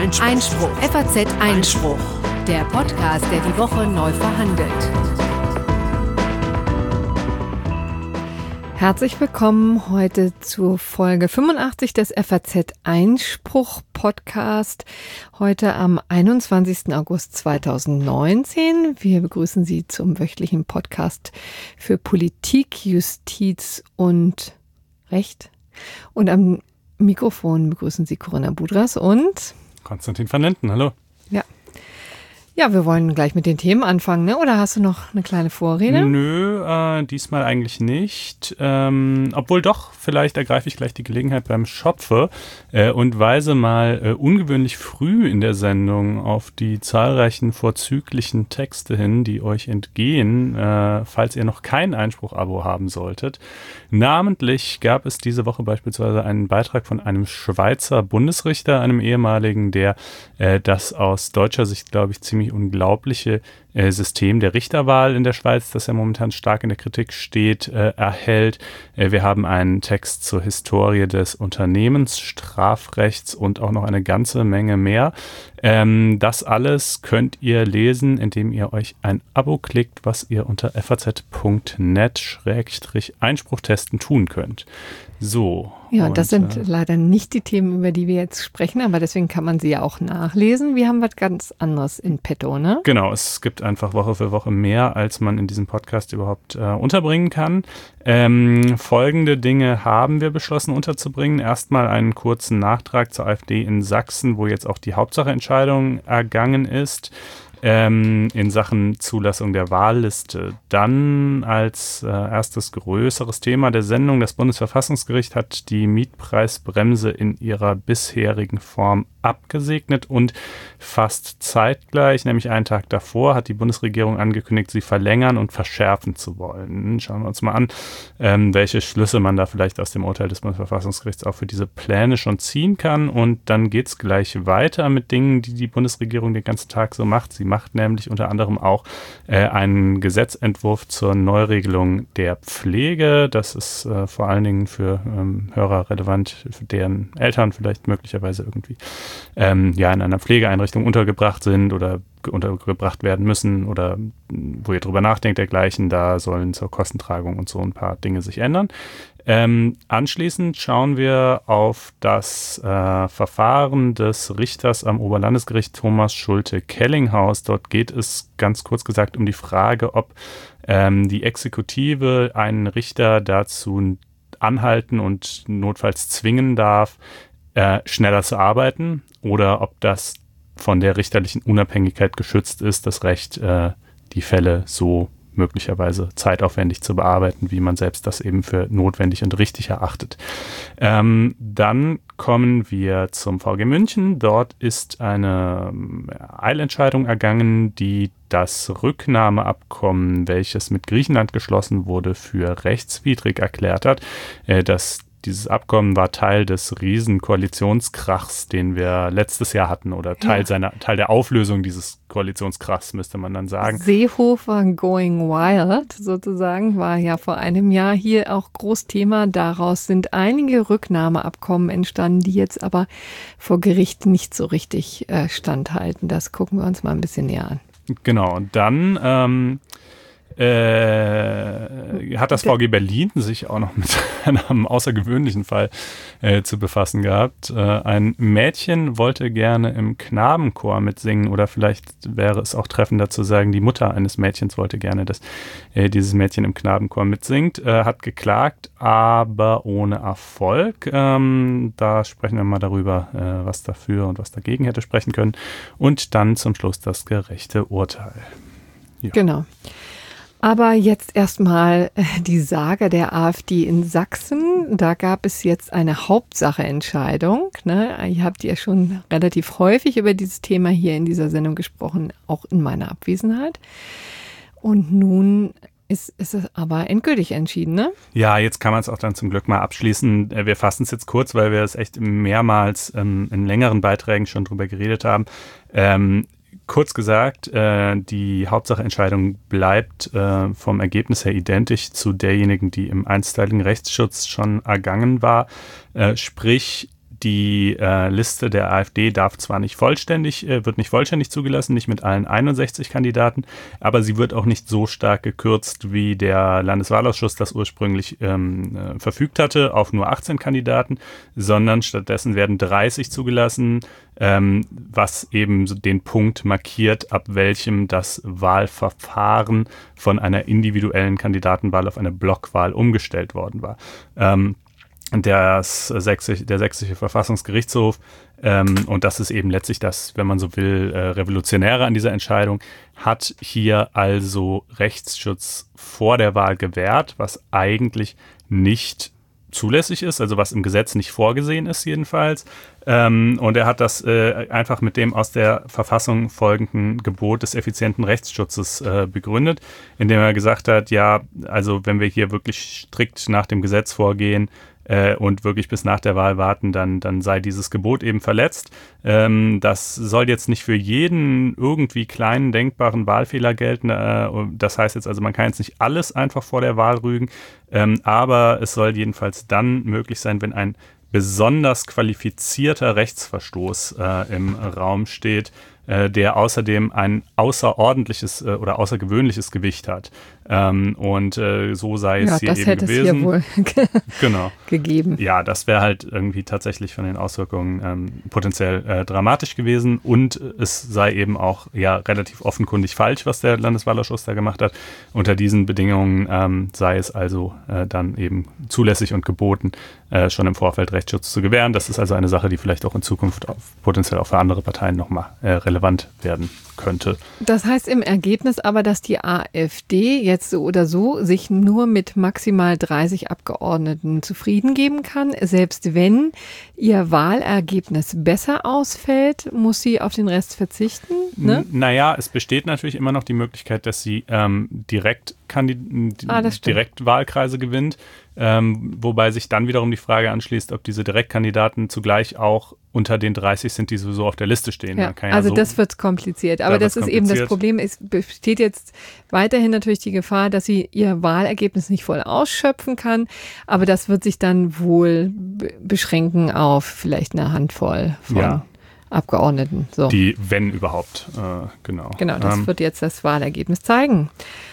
Einspruch. FAZ Einspruch. Der Podcast, der die Woche neu verhandelt. Herzlich willkommen heute zur Folge 85 des FAZ Einspruch Podcast. Heute am 21. August 2019. Wir begrüßen Sie zum wöchentlichen Podcast für Politik, Justiz und Recht. Und am Mikrofon begrüßen Sie Corinna Budras und Konstantin van Lenten. Hallo. Ja, wir wollen gleich mit den Themen anfangen, ne? Oder hast du noch eine kleine Vorrede? Nö, diesmal eigentlich nicht. Obwohl doch, vielleicht ergreife ich gleich die Gelegenheit beim Schopfe und weise mal ungewöhnlich früh in der Sendung auf die zahlreichen vorzüglichen Texte hin, die euch entgehen, falls ihr noch kein Einspruch-Abo haben solltet. Namentlich gab es diese Woche beispielsweise einen Beitrag von einem Schweizer Bundesrichter, einem ehemaligen, der das aus deutscher Sicht, glaube ich, ziemlich unglaubliche System der Richterwahl in der Schweiz, das ja momentan stark in der Kritik steht, erhält. Wir haben einen Text zur Historie des Unternehmensstrafrechts und auch noch eine ganze Menge mehr. Das alles könnt ihr lesen, indem ihr euch ein Abo klickt, was ihr unter faz.net/Einspruch testen tun könnt. So. Ja, das sind leider nicht die Themen, über die wir jetzt sprechen, aber deswegen kann man sie ja auch nachlesen. Wir haben was ganz anderes in petto, ne? Genau, es gibt einfach Woche für Woche mehr, als man in diesem Podcast überhaupt unterbringen kann. Folgende Dinge haben wir beschlossen unterzubringen. Erstmal einen kurzen Nachtrag zur AfD in Sachsen, wo jetzt auch die Hauptsacheentscheidung ergangen ist. In Sachen Zulassung der Wahlliste. Dann als erstes größeres Thema der Sendung, das Bundesverfassungsgericht hat die Mietpreisbremse in ihrer bisherigen Form abgesegnet und fast zeitgleich, nämlich einen Tag davor, hat die Bundesregierung angekündigt, sie verlängern und verschärfen zu wollen. Schauen wir uns mal an, welche Schlüsse man da vielleicht aus dem Urteil des Bundesverfassungsgerichts auch für diese Pläne schon ziehen kann. Und dann geht es gleich weiter mit Dingen, die die Bundesregierung den ganzen Tag so macht. Sie macht nämlich unter anderem auch einen Gesetzentwurf zur Neuregelung der Pflege. Das ist vor allen Dingen für Hörer relevant, für deren Eltern vielleicht möglicherweise irgendwie in einer Pflegeeinrichtung untergebracht sind oder untergebracht werden müssen oder wo ihr drüber nachdenkt, dergleichen. Da sollen zur Kostentragung und so ein paar Dinge sich ändern. Anschließend schauen wir auf das Verfahren des Richters am Oberlandesgericht Thomas Schulte-Kellinghaus. Dort geht es ganz kurz gesagt um die Frage, ob die Exekutive einen Richter dazu anhalten und notfalls zwingen darf, schneller zu arbeiten oder ob das von der richterlichen Unabhängigkeit geschützt ist, das Recht, die Fälle so möglicherweise zeitaufwendig zu bearbeiten, wie man selbst das eben für notwendig und richtig erachtet. Dann kommen wir zum VG München. Dort ist eine Eilentscheidung ergangen, die das Rücknahmeabkommen, welches mit Griechenland geschlossen wurde, für rechtswidrig erklärt hat. Dieses Abkommen war Teil des Riesen-Koalitionskrachs, den wir letztes Jahr hatten, oder Teil der Auflösung dieses Koalitionskrachs, müsste man dann sagen. Seehofer going wild, sozusagen, war ja vor einem Jahr hier auch Großthema. Daraus sind einige Rücknahmeabkommen entstanden, die jetzt aber vor Gericht nicht so richtig standhalten. Das gucken wir uns mal ein bisschen näher an. Genau, und dann hat das VG Berlin sich auch noch mit einem außergewöhnlichen Fall zu befassen gehabt. Ein Mädchen wollte gerne im Knabenchor mitsingen, oder vielleicht wäre es auch treffender zu sagen, die Mutter eines Mädchens wollte gerne, dass dieses Mädchen im Knabenchor mitsingt, hat geklagt, aber ohne Erfolg. Da sprechen wir mal darüber, was dafür und was dagegen hätte sprechen können. Und dann zum Schluss das gerechte Urteil. Ja. Genau. Aber jetzt erstmal die Sage der AfD in Sachsen. Da gab es jetzt eine Hauptsacheentscheidung. Ne? Ihr habt ja schon relativ häufig über dieses Thema hier in dieser Sendung gesprochen, auch in meiner Abwesenheit. Und nun ist es aber endgültig entschieden, ne? Ja, jetzt kann man es auch dann zum Glück mal abschließen. Wir fassen es jetzt kurz, weil wir es echt mehrmals in längeren Beiträgen schon drüber geredet haben. Kurz gesagt, die Hauptsacheentscheidung bleibt vom Ergebnis her identisch zu derjenigen, die im einstweiligen Rechtsschutz schon ergangen war. Sprich, Die Liste der AfD wird nicht vollständig zugelassen, nicht mit allen 61 Kandidaten, aber sie wird auch nicht so stark gekürzt, wie der Landeswahlausschuss das ursprünglich verfügt hatte, auf nur 18 Kandidaten, sondern stattdessen werden 30 zugelassen, was eben den Punkt markiert, ab welchem das Wahlverfahren von einer individuellen Kandidatenwahl auf eine Blockwahl umgestellt worden war. Der sächsische Verfassungsgerichtshof, und das ist eben letztlich das, wenn man so will, Revolutionäre an dieser Entscheidung, hat hier also Rechtsschutz vor der Wahl gewährt, was eigentlich nicht zulässig ist, also was im Gesetz nicht vorgesehen ist jedenfalls. Und er hat das einfach mit dem aus der Verfassung folgenden Gebot des effizienten Rechtsschutzes begründet, indem er gesagt hat, ja, also wenn wir hier wirklich strikt nach dem Gesetz vorgehen, und wirklich bis nach der Wahl warten, dann sei dieses Gebot eben verletzt. Das soll jetzt nicht für jeden irgendwie kleinen denkbaren Wahlfehler gelten. Das heißt jetzt also, man kann jetzt nicht alles einfach vor der Wahl rügen, aber es soll jedenfalls dann möglich sein, wenn ein besonders qualifizierter Rechtsverstoß im Raum steht, der außerdem ein außerordentliches oder außergewöhnliches Gewicht hat. Und so sei es hier eben gewesen. Ja, das hätte es hier wohl gegeben. Ja, das wäre halt irgendwie tatsächlich von den Auswirkungen potenziell dramatisch gewesen. Und es sei eben auch ja relativ offenkundig falsch, was der Landeswahlausschuss da gemacht hat. Unter diesen Bedingungen sei es also dann eben zulässig und geboten, schon im Vorfeld Rechtsschutz zu gewähren. Das ist also eine Sache, die vielleicht auch in Zukunft potenziell auch für andere Parteien nochmal relevant werden könnte. Das heißt im Ergebnis aber, dass die AfD jetzt so oder so sich nur mit maximal 30 Abgeordneten zufrieden geben kann. Selbst wenn ihr Wahlergebnis besser ausfällt, muss sie auf den Rest verzichten? Ne? Naja, es besteht natürlich immer noch die Möglichkeit, dass sie direkt Wahlkreise gewinnt. Wobei sich dann wiederum die Frage anschließt, ob diese Direktkandidaten zugleich auch unter den 30 sind, die sowieso auf der Liste stehen. Ja, also das wird kompliziert. Aber das ist eben das Problem. Es besteht jetzt weiterhin natürlich die Gefahr, dass sie ihr Wahlergebnis nicht voll ausschöpfen kann. Aber das wird sich dann wohl beschränken auf vielleicht eine Handvoll von Abgeordneten. So. Die, wenn überhaupt, genau. Genau, das wird jetzt das Wahlergebnis zeigen.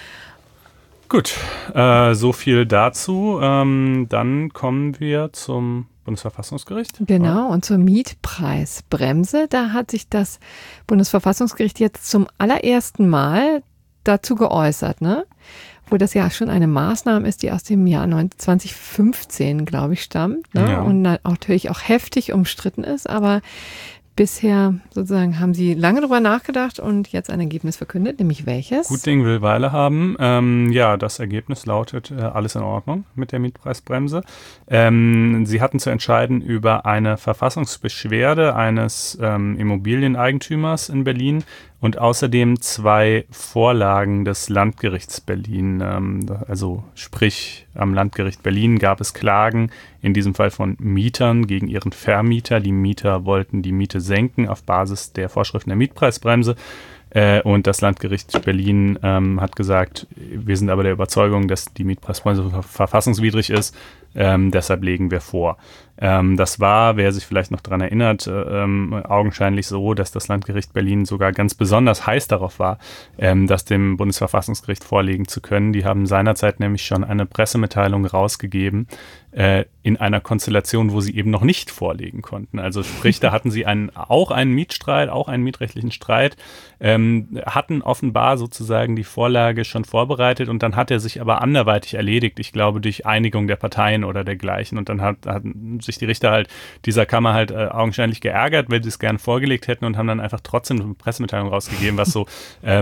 Gut, so viel dazu. Dann kommen wir zum Bundesverfassungsgericht. Genau, und zur Mietpreisbremse. Da hat sich das Bundesverfassungsgericht jetzt zum allerersten Mal dazu geäußert, ne? Wo das ja schon eine Maßnahme ist, die aus dem Jahr 2015, glaube ich, stammt. Ne? Ja. Und natürlich auch heftig umstritten ist, aber bisher sozusagen haben sie lange drüber nachgedacht und jetzt ein Ergebnis verkündet, nämlich welches? Gut Ding will Weile haben. Ja, das Ergebnis lautet, alles in Ordnung mit der Mietpreisbremse. Sie hatten zu entscheiden über eine Verfassungsbeschwerde eines Immobilieneigentümers in Berlin und außerdem 2 Vorlagen des Landgerichts Berlin. Also sprich, am Landgericht Berlin gab es Klagen, in diesem Fall von Mietern gegen ihren Vermieter. Die Mieter wollten die Miete senken auf Basis der Vorschriften der Mietpreisbremse. Und das Landgericht Berlin hat gesagt, wir sind aber der Überzeugung, dass die Mietpreisbremse verfassungswidrig ist. Deshalb legen wir vor. Das war, wer sich vielleicht noch daran erinnert, augenscheinlich so, dass das Landgericht Berlin sogar ganz besonders heiß darauf war, das dem Bundesverfassungsgericht vorlegen zu können. Die haben seinerzeit nämlich schon eine Pressemitteilung rausgegeben, in einer Konstellation, wo sie eben noch nicht vorlegen konnten. Also sprich, da hatten sie auch einen Mietstreit, auch einen mietrechtlichen Streit, hatten offenbar sozusagen die Vorlage schon vorbereitet und dann hat er sich aber anderweitig erledigt, ich glaube durch Einigung der Parteien oder dergleichen, und dann hatten sich die Richter halt dieser Kammer halt augenscheinlich geärgert, weil sie es gerne vorgelegt hätten, und haben dann einfach trotzdem eine Pressemitteilung rausgegeben, was so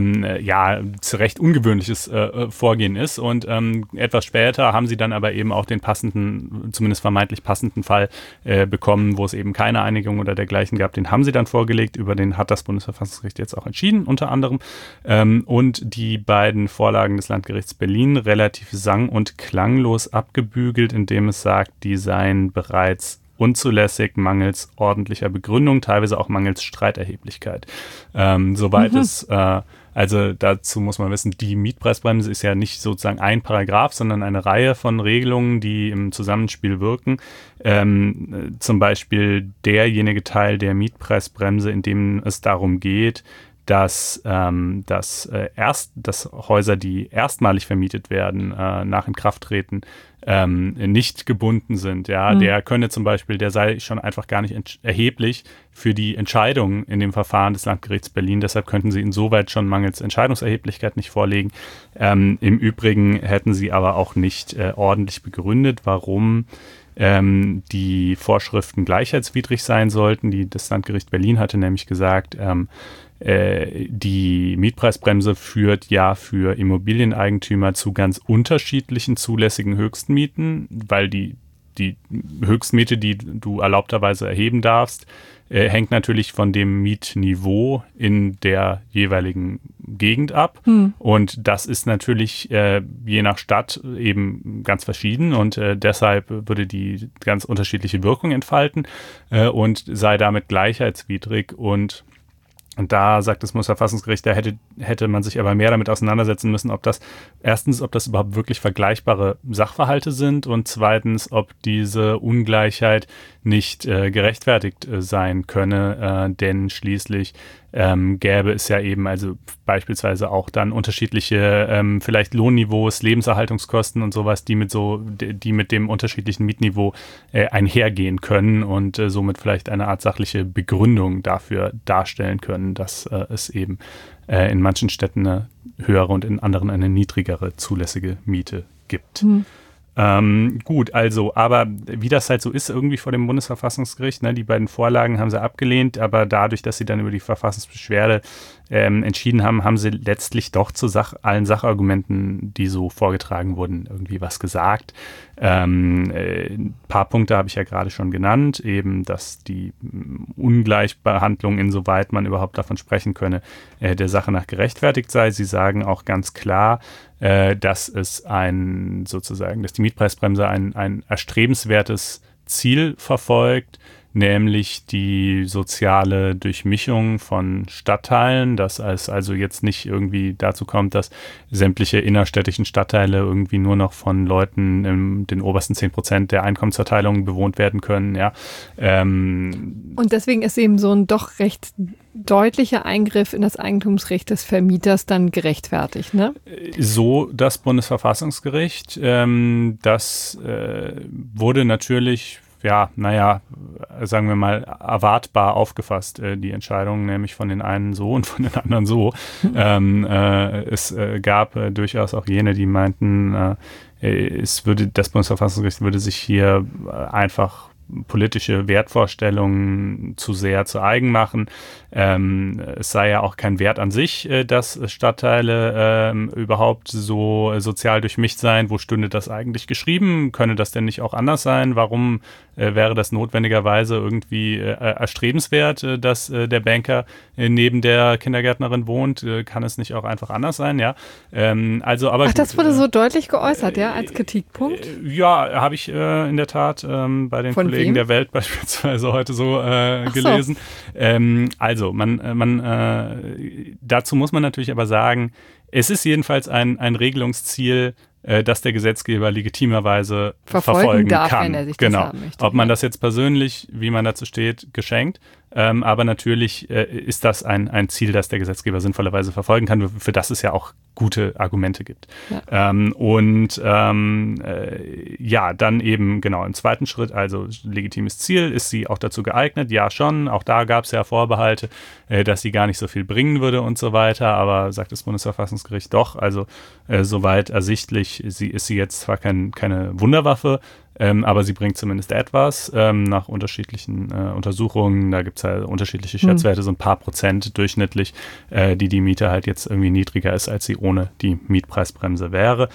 zu recht ungewöhnliches Vorgehen ist, und etwas später haben sie dann aber eben auch den passenden, zumindest vermeintlich passenden Fall bekommen, wo es eben keine Einigung oder dergleichen gab. Den haben sie dann vorgelegt, über den hat das Bundesverfassungsgericht jetzt auch entschieden, unter anderem, und die beiden Vorlagen des Landgerichts Berlin relativ sang- und klanglos abgebügelt, indem es sagt, die seien bereits unzulässig, mangels ordentlicher Begründung, teilweise auch mangels Streiterheblichkeit. Soweit es Also dazu muss man wissen, die Mietpreisbremse ist ja nicht sozusagen ein Paragraph, sondern eine Reihe von Regelungen, die im Zusammenspiel wirken. Zum Beispiel derjenige Teil der Mietpreisbremse, in dem es darum geht, dass Häuser, die erstmalig vermietet werden, nach Inkrafttreten, nicht gebunden sind. Ja, der könne zum Beispiel, der sei schon einfach gar nicht erheblich für die Entscheidung in dem Verfahren des Landgerichts Berlin. Deshalb könnten sie insoweit schon mangels Entscheidungserheblichkeit nicht vorlegen. Im Übrigen hätten sie aber auch nicht ordentlich begründet, warum die Vorschriften gleichheitswidrig sein sollten. Das Landgericht Berlin hatte nämlich gesagt, die Mietpreisbremse führt ja für Immobilieneigentümer zu ganz unterschiedlichen zulässigen Höchstmieten, weil die Höchstmiete, die du erlaubterweise erheben darfst, hängt natürlich von dem Mietniveau in der jeweiligen Gegend ab. Und das ist natürlich je nach Stadt eben ganz verschieden und deshalb würde die ganz unterschiedliche Wirkung entfalten und sei damit gleichheitswidrig. Und da sagt das Bundesverfassungsgericht, da hätte man sich aber mehr damit auseinandersetzen müssen, ob das überhaupt wirklich vergleichbare Sachverhalte sind und zweitens, ob diese Ungleichheit nicht gerechtfertigt sein könne, denn schließlich gäbe es ja eben also beispielsweise auch dann unterschiedliche vielleicht Lohnniveaus, Lebenserhaltungskosten und sowas, die mit dem unterschiedlichen Mietniveau einhergehen können und somit vielleicht eine Art sachliche Begründung dafür darstellen können, dass es eben in manchen Städten eine höhere und in anderen eine niedrigere zulässige Miete gibt. Gut, also, aber wie das halt so ist, irgendwie vor dem Bundesverfassungsgericht, ne, die beiden Vorlagen haben sie abgelehnt, aber dadurch, dass sie dann über die Verfassungsbeschwerde entschieden haben, haben sie letztlich doch zu allen Sachargumenten, die so vorgetragen wurden, irgendwie was gesagt. Ein paar Punkte habe ich ja gerade schon genannt, eben, dass die Ungleichbehandlung, insoweit man überhaupt davon sprechen könne, der Sache nach gerechtfertigt sei. Sie sagen auch ganz klar, dass dass die Mietpreisbremse ein erstrebenswertes Ziel verfolgt, nämlich die soziale Durchmischung von Stadtteilen, dass es also jetzt nicht irgendwie dazu kommt, dass sämtliche innerstädtischen Stadtteile irgendwie nur noch von Leuten in den obersten 10% der Einkommensverteilung bewohnt werden können. Ja. Und deswegen ist eben so ein doch recht deutlicher Eingriff in das Eigentumsrecht des Vermieters dann gerechtfertigt, ne? So das Bundesverfassungsgericht. Das wurde natürlich sagen wir mal, erwartbar aufgefasst, die Entscheidung, nämlich von den einen so und von den anderen so. Es gab durchaus auch jene, die meinten, das Bundesverfassungsgericht würde sich hier einfach politische Wertvorstellungen zu sehr zu eigen machen. Es sei ja auch kein Wert an sich, dass Stadtteile überhaupt so sozial durchmischt seien. Wo stünde das eigentlich geschrieben? Könne das denn nicht auch anders sein? Warum wäre das notwendigerweise irgendwie erstrebenswert, dass der Banker neben der Kindergärtnerin wohnt? Kann es nicht auch einfach anders sein? Ja. Das wurde so deutlich geäußert, ja, als Kritikpunkt? Ja, habe ich in der Tat bei den Kollegen der Welt beispielsweise heute so gelesen. Also, dazu muss man natürlich aber sagen, es ist jedenfalls ein Regelungsziel, das der Gesetzgeber legitimerweise verfolgen darf, kann. Wenn er sich das haben möchte. Ob man das jetzt persönlich, wie man dazu steht, geschenkt. Aber natürlich ist das ein Ziel, das der Gesetzgeber sinnvollerweise verfolgen kann, für das es ja auch gute Argumente gibt. Ja. Dann eben genau im zweiten Schritt, also legitimes Ziel, ist sie auch dazu geeignet? Ja, schon. Auch da gab es ja Vorbehalte, dass sie gar nicht so viel bringen würde und so weiter. Aber sagt das Bundesverfassungsgericht doch, also soweit ersichtlich, ist sie jetzt zwar keine Wunderwaffe, aber sie bringt zumindest etwas nach unterschiedlichen Untersuchungen. Da gibt es halt unterschiedliche Schätzwerte, so ein paar Prozent durchschnittlich, die Miete halt jetzt irgendwie niedriger ist, als sie ohne die Mietpreisbremse wäre.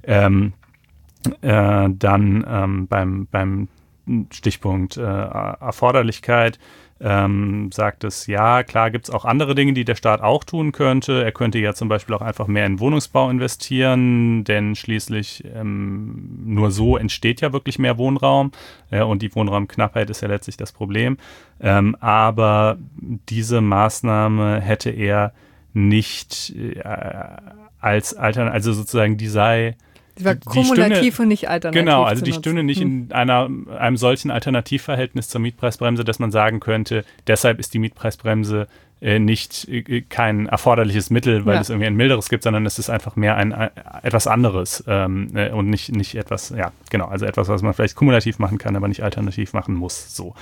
Beim Stichpunkt Erforderlichkeit sagt es, ja, klar gibt es auch andere Dinge, die der Staat auch tun könnte. Er könnte ja zum Beispiel auch einfach mehr in Wohnungsbau investieren, denn schließlich nur so entsteht ja wirklich mehr Wohnraum und die Wohnraumknappheit ist ja letztlich das Problem. Aber diese Maßnahme hätte er nicht als Alternative, also sozusagen die sei... Die war kumulativ und nicht alternativ. Genau, also die stünde nicht in einem solchen Alternativverhältnis zur Mietpreisbremse, dass man sagen könnte, deshalb ist die Mietpreisbremse kein erforderliches Mittel, weil es irgendwie ein milderes gibt, sondern es ist einfach mehr etwas anderes und nicht etwas, also etwas, was man vielleicht kumulativ machen kann, aber nicht alternativ machen muss. So.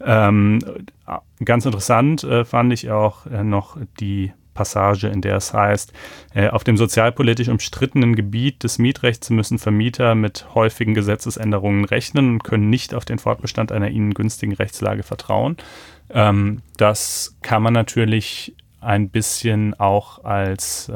Ganz interessant fand ich auch noch die Passage, in der es heißt, auf dem sozialpolitisch umstrittenen Gebiet des Mietrechts müssen Vermieter mit häufigen Gesetzesänderungen rechnen und können nicht auf den Fortbestand einer ihnen günstigen Rechtslage vertrauen. Das kann man natürlich ein bisschen auch als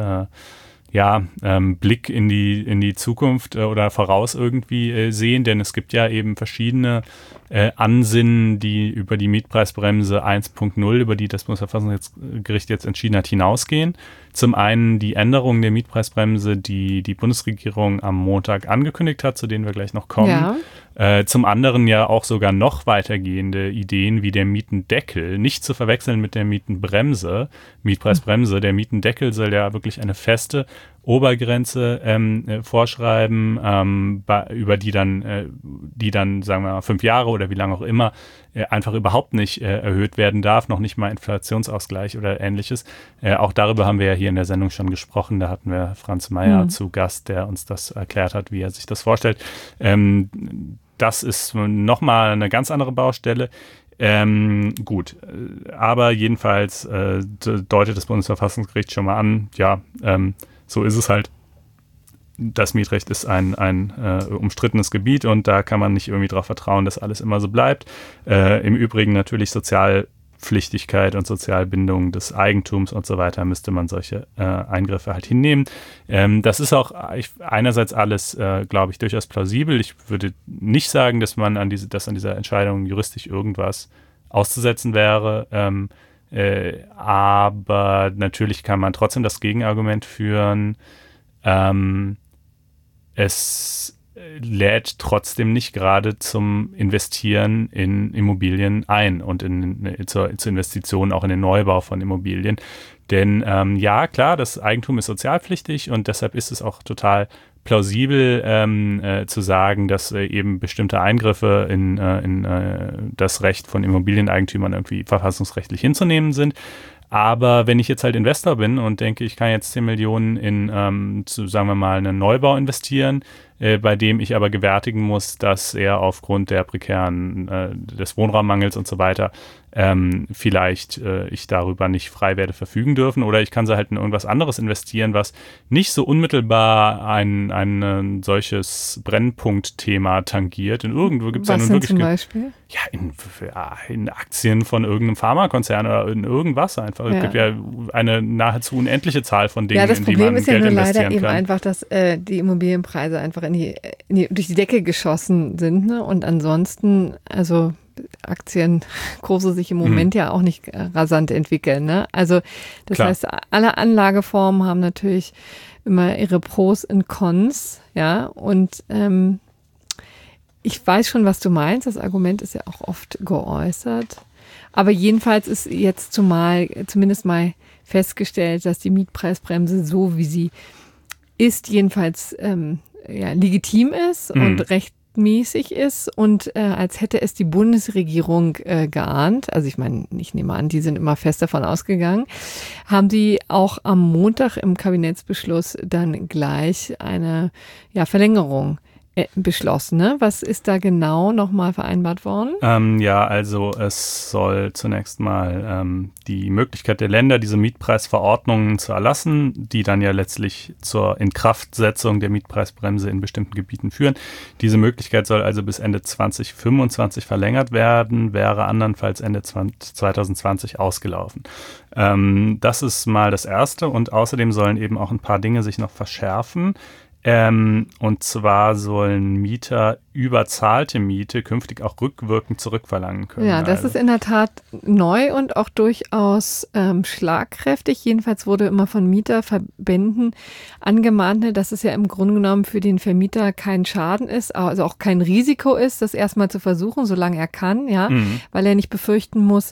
Blick in die Zukunft oder voraus irgendwie sehen, denn es gibt ja eben verschiedene Ansinnen, die über die Mietpreisbremse 1.0, über die das Bundesverfassungsgericht jetzt entschieden hat, hinausgehen. Zum einen die Änderung der Mietpreisbremse, die die Bundesregierung am Montag angekündigt hat, zu denen wir gleich noch kommen. Ja. Zum anderen ja auch sogar noch weitergehende Ideen wie der Mietendeckel, nicht zu verwechseln mit der Mietenbremse, Mietpreisbremse. Der Mietendeckel soll ja wirklich eine feste Obergrenze vorschreiben, über die dann, sagen wir mal, 5 Jahre oder wie lange auch immer, einfach überhaupt nicht erhöht werden darf, noch nicht mal Inflationsausgleich oder ähnliches. Auch darüber haben wir ja hier in der Sendung schon gesprochen. Da hatten wir Franz Meyer zu Gast, der uns das erklärt hat, wie er sich das vorstellt. Das ist nochmal eine ganz andere Baustelle. Gut, aber jedenfalls deutet das Bundesverfassungsgericht schon mal an, so ist es halt. Das Mietrecht ist ein umstrittenes Gebiet und da kann man nicht irgendwie darauf vertrauen, dass alles immer so bleibt. Im Übrigen natürlich Sozialpflichtigkeit und Sozialbindung des Eigentums und so weiter müsste man solche Eingriffe halt hinnehmen. Das ist auch einerseits alles, glaube ich, durchaus plausibel. Ich würde nicht sagen, dass man an dieser Entscheidung juristisch irgendwas auszusetzen wäre. Aber natürlich kann man trotzdem das Gegenargument führen. Es lädt trotzdem nicht gerade zum Investieren in Immobilien ein und zur Investition auch in den Neubau von Immobilien. Denn klar, das Eigentum ist sozialpflichtig und deshalb ist es auch total plausibel zu sagen, dass eben bestimmte Eingriffe in das Recht von Immobilieneigentümern irgendwie verfassungsrechtlich hinzunehmen sind. Aber wenn ich jetzt halt Investor bin und denke, ich kann jetzt 10 Millionen in, sagen wir mal, einen Neubau investieren, bei dem ich aber gewärtigen muss, dass er aufgrund der des Wohnraummangels und so weiter vielleicht ich darüber nicht frei werde verfügen dürfen, oder ich kann sie halt in irgendwas anderes investieren, was nicht so unmittelbar ein solches Brennpunktthema tangiert. In irgendwo gibt es ja nun wirklich... zum Beispiel? Ja, in Aktien von irgendeinem Pharmakonzern oder in irgendwas einfach. Ja. Es gibt ja eine nahezu unendliche Zahl von Dingen, in die man Geld investieren kann. Ja, das Problem ist ja nur leider eben einfach, dass die Immobilienpreise einfach durch die Decke geschossen sind. Ne? Und ansonsten, also Aktienkurse sich im Moment ja auch nicht rasant entwickeln. Ne? Also das heißt, alle Anlageformen haben natürlich immer ihre Pros und Cons. Ja, und ich weiß schon, was du meinst. Das Argument ist ja auch oft geäußert. Aber jedenfalls ist jetzt zumindest mal festgestellt, dass die Mietpreisbremse, so wie sie ist, jedenfalls legitim ist und rechtmäßig ist und als hätte es die Bundesregierung geahnt. Also ich meine, ich nehme an, die sind immer fest davon ausgegangen. Haben die auch am Montag im Kabinettsbeschluss dann gleich eine Verlängerung beschlossen, ne? Was ist da genau nochmal vereinbart worden? Also es soll zunächst mal die Möglichkeit der Länder, diese Mietpreisverordnungen zu erlassen, die dann ja letztlich zur Inkraftsetzung der Mietpreisbremse in bestimmten Gebieten führen. Diese Möglichkeit soll also bis Ende 2025 verlängert werden, wäre andernfalls Ende 2020 ausgelaufen. Das ist mal das Erste, und außerdem sollen eben auch ein paar Dinge sich noch verschärfen. Und zwar sollen Mieter überzahlte Miete künftig auch rückwirkend zurückverlangen können. Ja, das ist in der Tat neu und auch durchaus schlagkräftig. Jedenfalls wurde immer von Mieterverbänden angemahnt, dass es ja im Grunde genommen für den Vermieter kein Schaden ist, also auch kein Risiko ist, das erstmal zu versuchen, solange er kann, weil er nicht befürchten muss,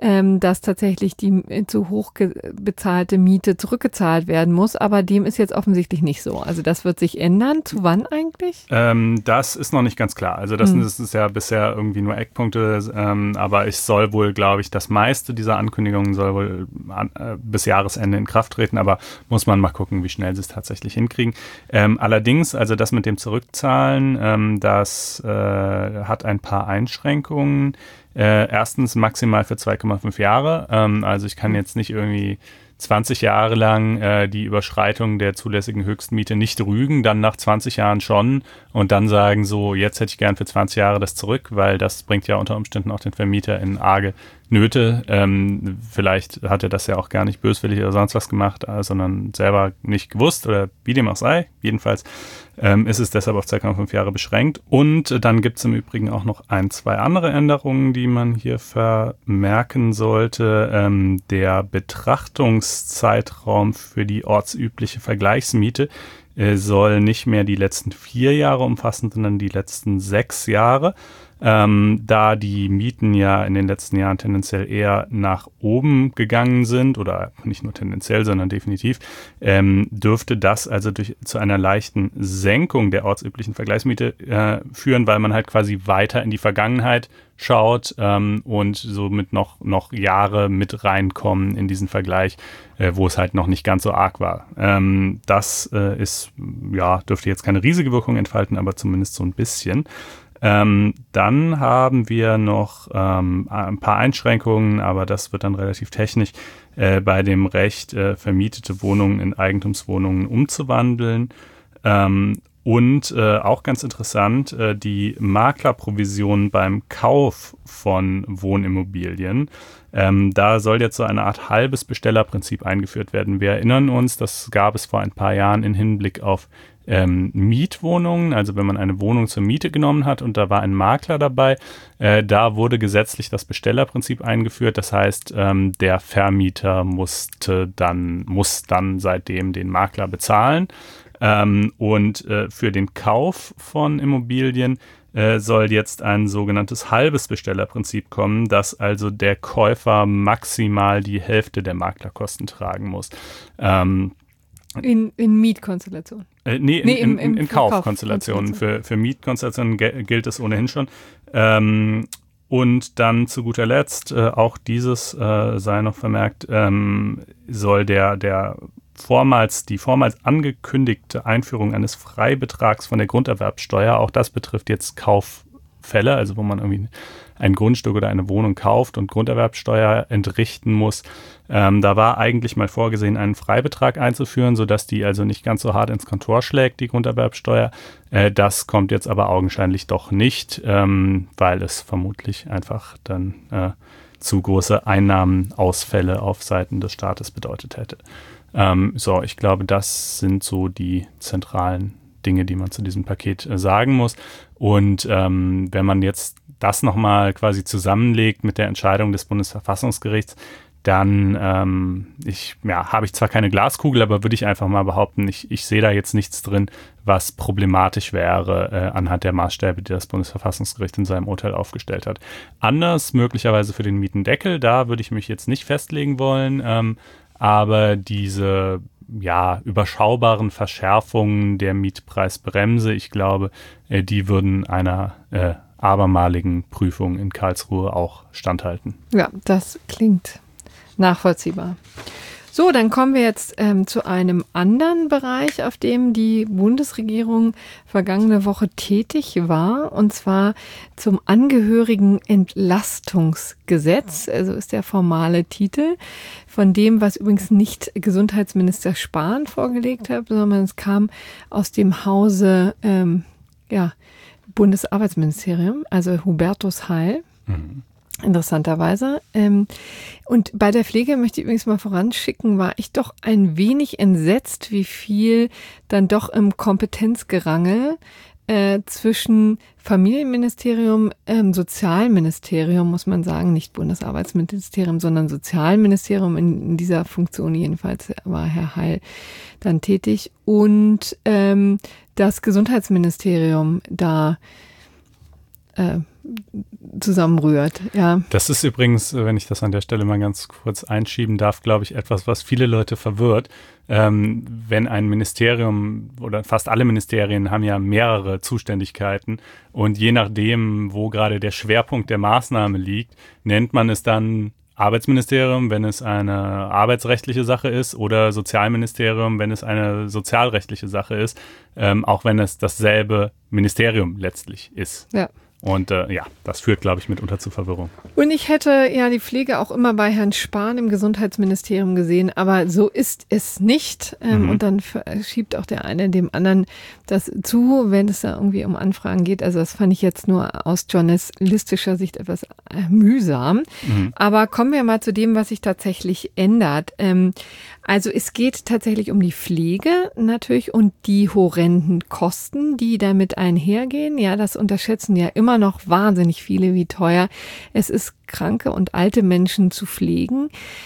dass tatsächlich die zu hoch bezahlte Miete zurückgezahlt werden muss. Aber dem ist jetzt offensichtlich nicht so. Also das wird sich ändern. Zu wann eigentlich? Das ist noch nicht ganz klar. Also das ist ja bisher irgendwie nur Eckpunkte. Aber ich soll wohl, glaube ich, das meiste dieser Ankündigungen soll wohl bis Jahresende in Kraft treten. Aber muss man mal gucken, wie schnell sie es tatsächlich hinkriegen. Allerdings, also das mit dem Zurückzahlen, das hat ein paar Einschränkungen. Erstens maximal für 2,5 Jahre. Also ich kann jetzt nicht irgendwie 20 Jahre lang die Überschreitung der zulässigen Höchstmiete nicht rügen, dann nach 20 Jahren schon und dann sagen so, jetzt hätte ich gern für 20 Jahre das zurück, weil das bringt ja unter Umständen auch den Vermieter in arge Nöte. Vielleicht hat er das ja auch gar nicht böswillig oder sonst was gemacht, sondern selber nicht gewusst oder wie dem auch sei. Jedenfalls ist es deshalb auf 2,5 Jahre beschränkt. Und dann gibt es im Übrigen auch noch 2 andere Änderungen, die man hier vermerken sollte. Der Betrachtungszeitraum für die ortsübliche Vergleichsmiete soll nicht mehr die letzten 4 Jahre umfassen, sondern die letzten 6 Jahre. Da die Mieten ja in den letzten Jahren tendenziell eher nach oben gegangen sind, oder nicht nur tendenziell, sondern definitiv, dürfte das also zu einer leichten Senkung der ortsüblichen Vergleichsmiete führen, weil man halt quasi weiter in die Vergangenheit schaut und somit noch Jahre mit reinkommen in diesen Vergleich, wo es halt noch nicht ganz so arg war. Das dürfte jetzt keine riesige Wirkung entfalten, aber zumindest so ein bisschen. Dann haben wir noch ein paar Einschränkungen, aber das wird dann relativ technisch, bei dem Recht, vermietete Wohnungen in Eigentumswohnungen umzuwandeln. Und auch ganz interessant, die Maklerprovision beim Kauf von Wohnimmobilien. Da soll jetzt so eine Art halbes Bestellerprinzip eingeführt werden. Wir erinnern uns, das gab es vor ein paar Jahren in Hinblick auf Mietwohnungen, also wenn man eine Wohnung zur Miete genommen hat und da war ein Makler dabei, da wurde gesetzlich das Bestellerprinzip eingeführt. Das heißt, der Vermieter muss dann seitdem den Makler bezahlen. Und für den Kauf von Immobilien soll jetzt ein sogenanntes halbes Bestellerprinzip kommen, dass also der Käufer maximal die Hälfte der Maklerkosten tragen muss. In Mietkonstellationen? In Kaufkonstellationen. Für Mietkonstellationen gilt es ohnehin schon. Und dann zu guter Letzt, auch dieses sei noch vermerkt, soll die vormals angekündigte Einführung eines Freibetrags von der Grunderwerbsteuer, auch das betrifft jetzt Kauffälle, also wo man irgendwie ein Grundstück oder eine Wohnung kauft und Grunderwerbsteuer entrichten muss. Da war eigentlich mal vorgesehen, einen Freibetrag einzuführen, sodass die also nicht ganz so hart ins Kontor schlägt, die Grunderwerbsteuer. Das kommt jetzt aber augenscheinlich doch nicht, weil es vermutlich einfach dann zu große Einnahmenausfälle auf Seiten des Staates bedeutet hätte. Ich glaube, das sind so die zentralen Dinge, die man zu diesem Paket sagen muss. Und wenn man jetzt das nochmal quasi zusammenlegt mit der Entscheidung des Bundesverfassungsgerichts, dann habe ich zwar keine Glaskugel, aber würde ich einfach mal behaupten, ich sehe da jetzt nichts drin, was problematisch wäre anhand der Maßstäbe, die das Bundesverfassungsgericht in seinem Urteil aufgestellt hat. Anders möglicherweise für den Mietendeckel, da würde ich mich jetzt nicht festlegen wollen, aber diese überschaubaren Verschärfungen der Mietpreisbremse, ich glaube, die würden einer abermaligen Prüfung in Karlsruhe auch standhalten. Ja, das klingt nachvollziehbar. So, dann kommen wir jetzt zu einem anderen Bereich, auf dem die Bundesregierung vergangene Woche tätig war, und zwar zum Angehörigenentlastungsgesetz, also ist der formale Titel, von dem, was übrigens nicht Gesundheitsminister Spahn vorgelegt hat, sondern es kam aus dem Hause Bundesarbeitsministerium, also Hubertus Heil. Mhm. Interessanterweise. Und bei der Pflege möchte ich übrigens mal voranschicken, war ich doch ein wenig entsetzt, wie viel dann doch im Kompetenzgerangel zwischen Familienministerium, Sozialministerium, muss man sagen, nicht Bundesarbeitsministerium, sondern Sozialministerium, in dieser Funktion jedenfalls war Herr Heil dann tätig, und das Gesundheitsministerium da zusammenrührt. Ja. Das ist übrigens, wenn ich das an der Stelle mal ganz kurz einschieben darf, glaube ich, etwas, was viele Leute verwirrt. Wenn ein Ministerium oder fast alle Ministerien haben ja mehrere Zuständigkeiten und je nachdem, wo gerade der Schwerpunkt der Maßnahme liegt, nennt man es dann Arbeitsministerium, wenn es eine arbeitsrechtliche Sache ist, oder Sozialministerium, wenn es eine sozialrechtliche Sache ist, auch wenn es dasselbe Ministerium letztlich ist. Ja. Und das führt, glaube ich, mitunter zu Verwirrung. Und ich hätte ja die Pflege auch immer bei Herrn Spahn im Gesundheitsministerium gesehen, aber so ist es nicht. Und dann schiebt auch der eine dem anderen das zu, wenn es da irgendwie um Anfragen geht. Also das fand ich jetzt nur aus journalistischer Sicht etwas mühsam. Aber kommen wir mal zu dem, was sich tatsächlich ändert. Also es geht tatsächlich um die Pflege natürlich und die horrenden Kosten, die damit einhergehen. Ja, das unterschätzen ja immer noch wahnsinnig viele, wie teuer es ist, kranke und alte Menschen zu pflegen.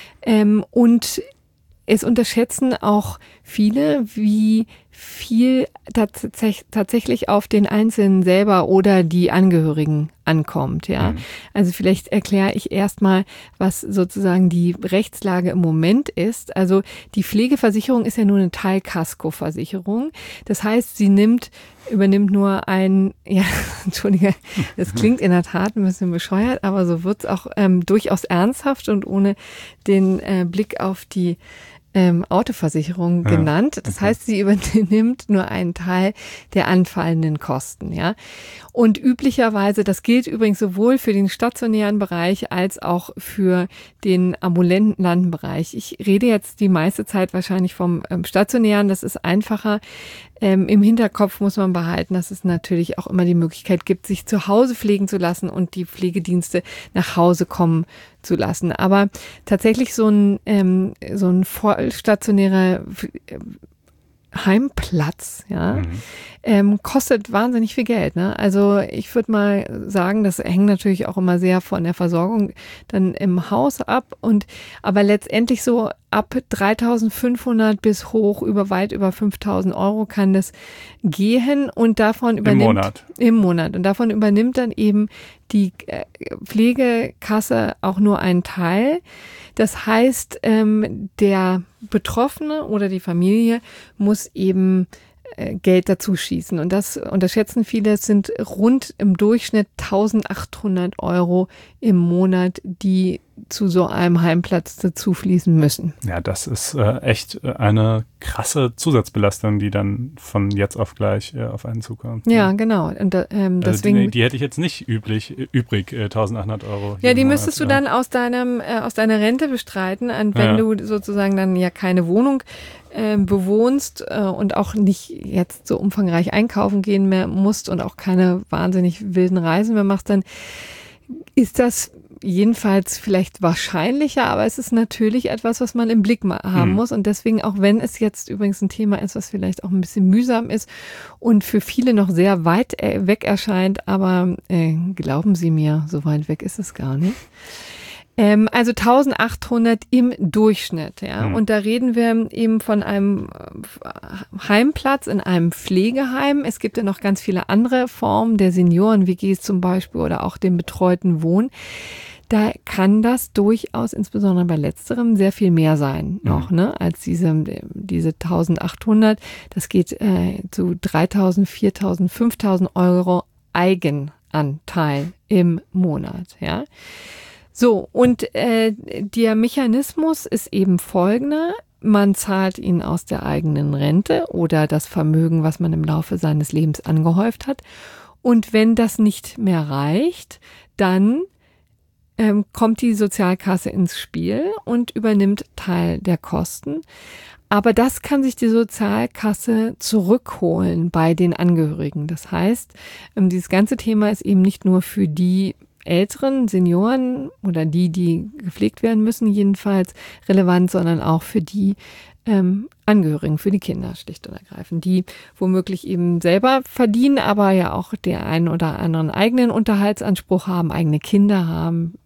Und es unterschätzen auch viele, wie viel tatsächlich auf den Einzelnen selber oder die Angehörigen ankommt. Ja, also vielleicht erkläre ich erstmal, was sozusagen die Rechtslage im Moment ist. Also die Pflegeversicherung ist ja nur eine Teilkaskoversicherung. Das heißt, sie übernimmt nur Entschuldige, das klingt in der Tat ein bisschen bescheuert, aber so wird es auch durchaus ernsthaft und ohne den Blick auf die Autoversicherung genannt. Das heißt, sie übernimmt nur einen Teil der anfallenden Kosten, ja. Und üblicherweise, das gilt übrigens sowohl für den stationären Bereich als auch für den ambulanten Bereich. Ich rede jetzt die meiste Zeit wahrscheinlich vom stationären, das ist einfacher. Im Hinterkopf muss man behalten, dass es natürlich auch immer die Möglichkeit gibt, sich zu Hause pflegen zu lassen und die Pflegedienste nach Hause kommen zu lassen. Aber tatsächlich so ein vollstationärer Heimplatz, ja, kostet wahnsinnig viel Geld, ne? Also ich würde mal sagen, das hängt natürlich auch immer sehr von der Versorgung dann im Haus ab aber letztendlich so ab 3.500 bis hoch weit über 5.000 Euro kann das gehen und davon im Monat und davon übernimmt dann eben die Pflegekasse auch nur einen Teil. Das heißt, der Betroffene oder die Familie muss eben Geld dazu schießen. Und das unterschätzen viele. Es sind rund im Durchschnitt 1.800 Euro im Monat, die zu so einem Heimplatz dazu fließen müssen. Ja, das ist echt eine krasse Zusatzbelastung, die dann von jetzt auf gleich auf einen zukommt. Ja, genau. Und deswegen, die hätte ich jetzt nicht übrig, 1.800 Euro. Ja, die müsstest du dann aus deiner Rente bestreiten, wenn du sozusagen dann ja keine Wohnung bewohnst und auch nicht jetzt so umfangreich einkaufen gehen mehr musst und auch keine wahnsinnig wilden Reisen mehr machst, dann ist das jedenfalls vielleicht wahrscheinlicher, aber es ist natürlich etwas, was man im Blick haben muss. Und deswegen, auch wenn es jetzt übrigens ein Thema ist, was vielleicht auch ein bisschen mühsam ist und für viele noch sehr weit weg erscheint, aber glauben Sie mir, so weit weg ist es gar nicht. Also 1.800 im Durchschnitt, ja. Und da reden wir eben von einem Heimplatz in einem Pflegeheim. Es gibt ja noch ganz viele andere Formen der Senioren-WGs zum Beispiel oder auch dem betreuten Wohnen. Da kann das durchaus, insbesondere bei letzterem, sehr viel mehr sein noch, ne, als diese 1.800. Das geht zu 3.000, 4.000, 5.000 Euro Eigenanteil im Monat, ja. So, und der Mechanismus ist eben folgender. Man zahlt ihn aus der eigenen Rente oder das Vermögen, was man im Laufe seines Lebens angehäuft hat. Und wenn das nicht mehr reicht, dann kommt die Sozialkasse ins Spiel und übernimmt Teil der Kosten. Aber das kann sich die Sozialkasse zurückholen bei den Angehörigen. Das heißt, dieses ganze Thema ist eben nicht nur für die älteren Senioren oder die gepflegt werden müssen, jedenfalls relevant, sondern auch für die Angehörigen, für die Kinder schlicht und ergreifend, die womöglich eben selber verdienen, aber ja auch der einen oder anderen eigenen Unterhaltsanspruch haben, eigene Kinder haben,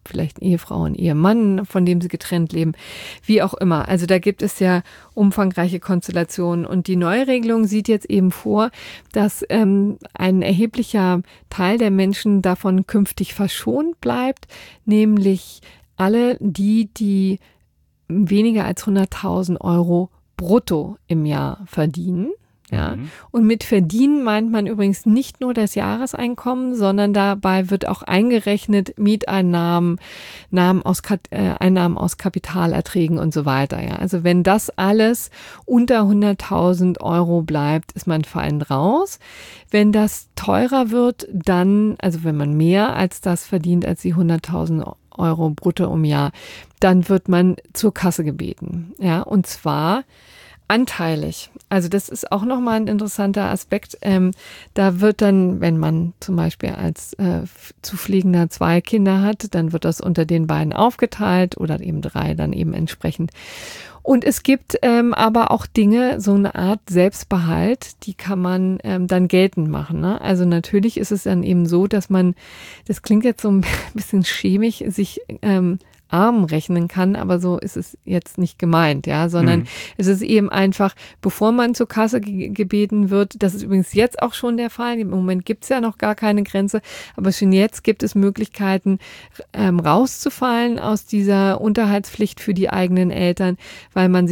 vielleicht Ehefrau und Ehemann, von dem sie getrennt leben, wie auch immer. Also da gibt es ja umfangreiche Konstellationen. Und die Neuregelung sieht jetzt eben vor, dass ein erheblicher Teil der Menschen davon künftig verschont bleibt, nämlich alle die weniger als 100.000 Euro brutto im Jahr verdienen. Ja. Und mit Verdienen meint man übrigens nicht nur das Jahreseinkommen, sondern dabei wird auch eingerechnet Mieteinnahmen, Einnahmen aus Kapitalerträgen und so weiter. Ja. Also wenn das alles unter 100.000 Euro bleibt, ist man fein raus. Wenn das teurer wird, dann, also wenn man mehr als das verdient, als die 100.000 Euro brutto im Jahr, dann wird man zur Kasse gebeten. Ja, und zwar anteilig. Also das ist auch nochmal ein interessanter Aspekt. Da wird dann, wenn man zum Beispiel als zu Pflegender 2 Kinder hat, dann wird das unter den beiden aufgeteilt oder eben 3 dann eben entsprechend. Und es gibt aber auch Dinge, so eine Art Selbstbehalt, die kann man dann geltend machen. Ne? Also natürlich ist es dann eben so, dass man, das klingt jetzt so ein bisschen schämig, sich arm rechnen kann, aber so ist es jetzt nicht gemeint, ja, sondern es ist eben einfach, bevor man zur Kasse gebeten wird, das ist übrigens jetzt auch schon der Fall, im Moment gibt es ja noch gar keine Grenze, aber schon jetzt gibt es Möglichkeiten, rauszufallen aus dieser Unterhaltspflicht für die eigenen Eltern, weil man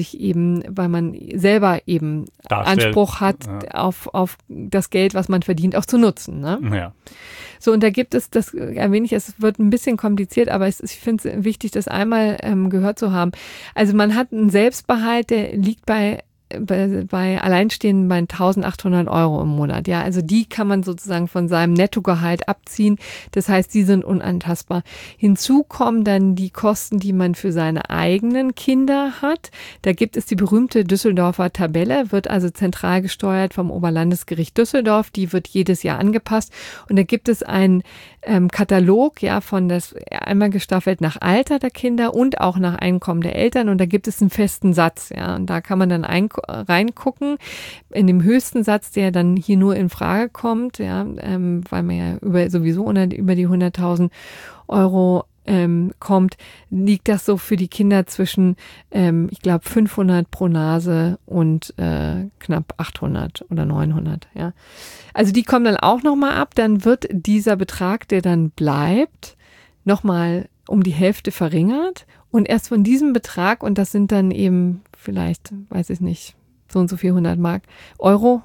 selber eben darstellt, Anspruch hat, auf das Geld, was man verdient, auch zu nutzen. Ne? Ja. So, und da gibt es, das erwähne ich, es wird ein bisschen kompliziert, aber ich finde es wichtig, das einmal gehört zu haben. Also man hat einen Selbstbehalt, der liegt bei Alleinstehenden bei 1.800 Euro im Monat. Ja, also die kann man sozusagen von seinem Nettogehalt abziehen. Das heißt, die sind unantastbar. Hinzu kommen dann die Kosten, die man für seine eigenen Kinder hat. Da gibt es die berühmte Düsseldorfer Tabelle, wird also zentral gesteuert vom Oberlandesgericht Düsseldorf. Die wird jedes Jahr angepasst. Und da gibt es einen Katalog, ja, von das einmal gestaffelt nach Alter der Kinder und auch nach Einkommen der Eltern. Und da gibt es einen festen Satz, ja. Und da kann man dann reingucken. In dem höchsten Satz, der dann hier nur in Frage kommt, ja, weil man ja sowieso über die 100.000 Euro kommt, liegt das so für die Kinder zwischen, ich glaube, 500 pro Nase und knapp 800 oder 900. Ja. Also die kommen dann auch nochmal ab. Dann wird dieser Betrag, der dann bleibt, nochmal um die Hälfte verringert. Und erst von diesem Betrag, und das sind dann eben vielleicht, weiß ich nicht, so und so 400 Euro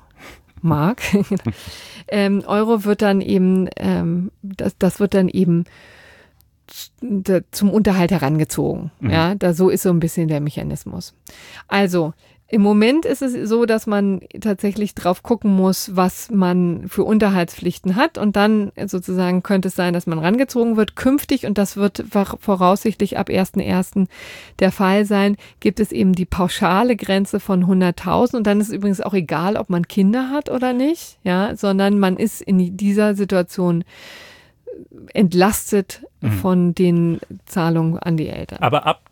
wird dann eben, das wird dann eben zum Unterhalt herangezogen. Ja, so ist so ein bisschen der Mechanismus. Also im Moment ist es so, dass man tatsächlich drauf gucken muss, was man für Unterhaltspflichten hat, und dann sozusagen könnte es sein, dass man rangezogen wird. Künftig, und das wird voraussichtlich ab 1.1. der Fall sein, gibt es eben die pauschale Grenze von 100.000, und dann ist es übrigens auch egal, ob man Kinder hat oder nicht, ja, sondern man ist in dieser Situation entlastet von den Zahlungen an die Eltern. Aber ab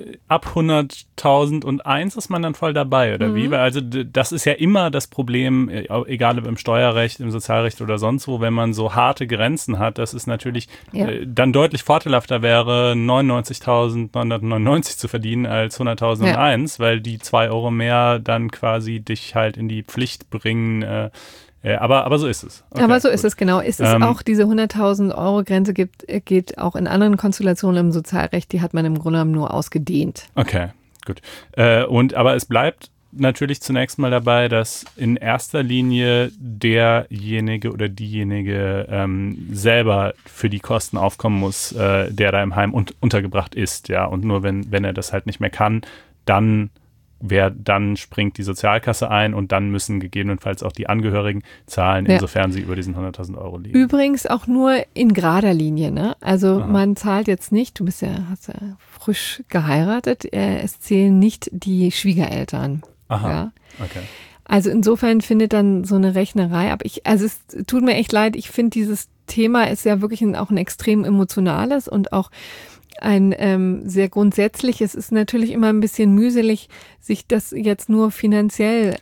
100.001 ist man dann voll dabei, oder wie? Weil also das ist ja immer das Problem, egal ob im Steuerrecht, im Sozialrecht oder sonst wo, wenn man so harte Grenzen hat, dass es natürlich dann deutlich vorteilhafter wäre, 99.999 zu verdienen als 100.001, weil die 2 Euro mehr dann quasi dich halt in die Pflicht bringen. Aber so ist es. Okay, aber so ist es, genau. Ist es auch, diese 100.000 Euro Grenze geht auch in anderen Konstellationen im Sozialrecht, die hat man im Grunde genommen nur ausgedehnt. Okay, gut. Aber es bleibt natürlich zunächst mal dabei, dass in erster Linie derjenige oder diejenige selber für die Kosten aufkommen muss, der da im Heim untergebracht ist, ja. Und nur wenn er das halt nicht mehr kann, dann springt die Sozialkasse ein, und dann müssen gegebenenfalls auch die Angehörigen zahlen, insofern sie über diesen 100.000 Euro liegen. Übrigens auch nur in gerader Linie, ne? Also man zahlt jetzt nicht, hast ja frisch geheiratet, es zählen nicht die Schwiegereltern. Aha, ja? Okay. Also insofern findet dann so eine Rechnerei ab. Es tut mir echt leid, ich finde, dieses Thema ist ja wirklich auch ein extrem emotionales und auch sehr grundsätzliches. Es ist natürlich immer ein bisschen mühselig, sich das jetzt nur finanziell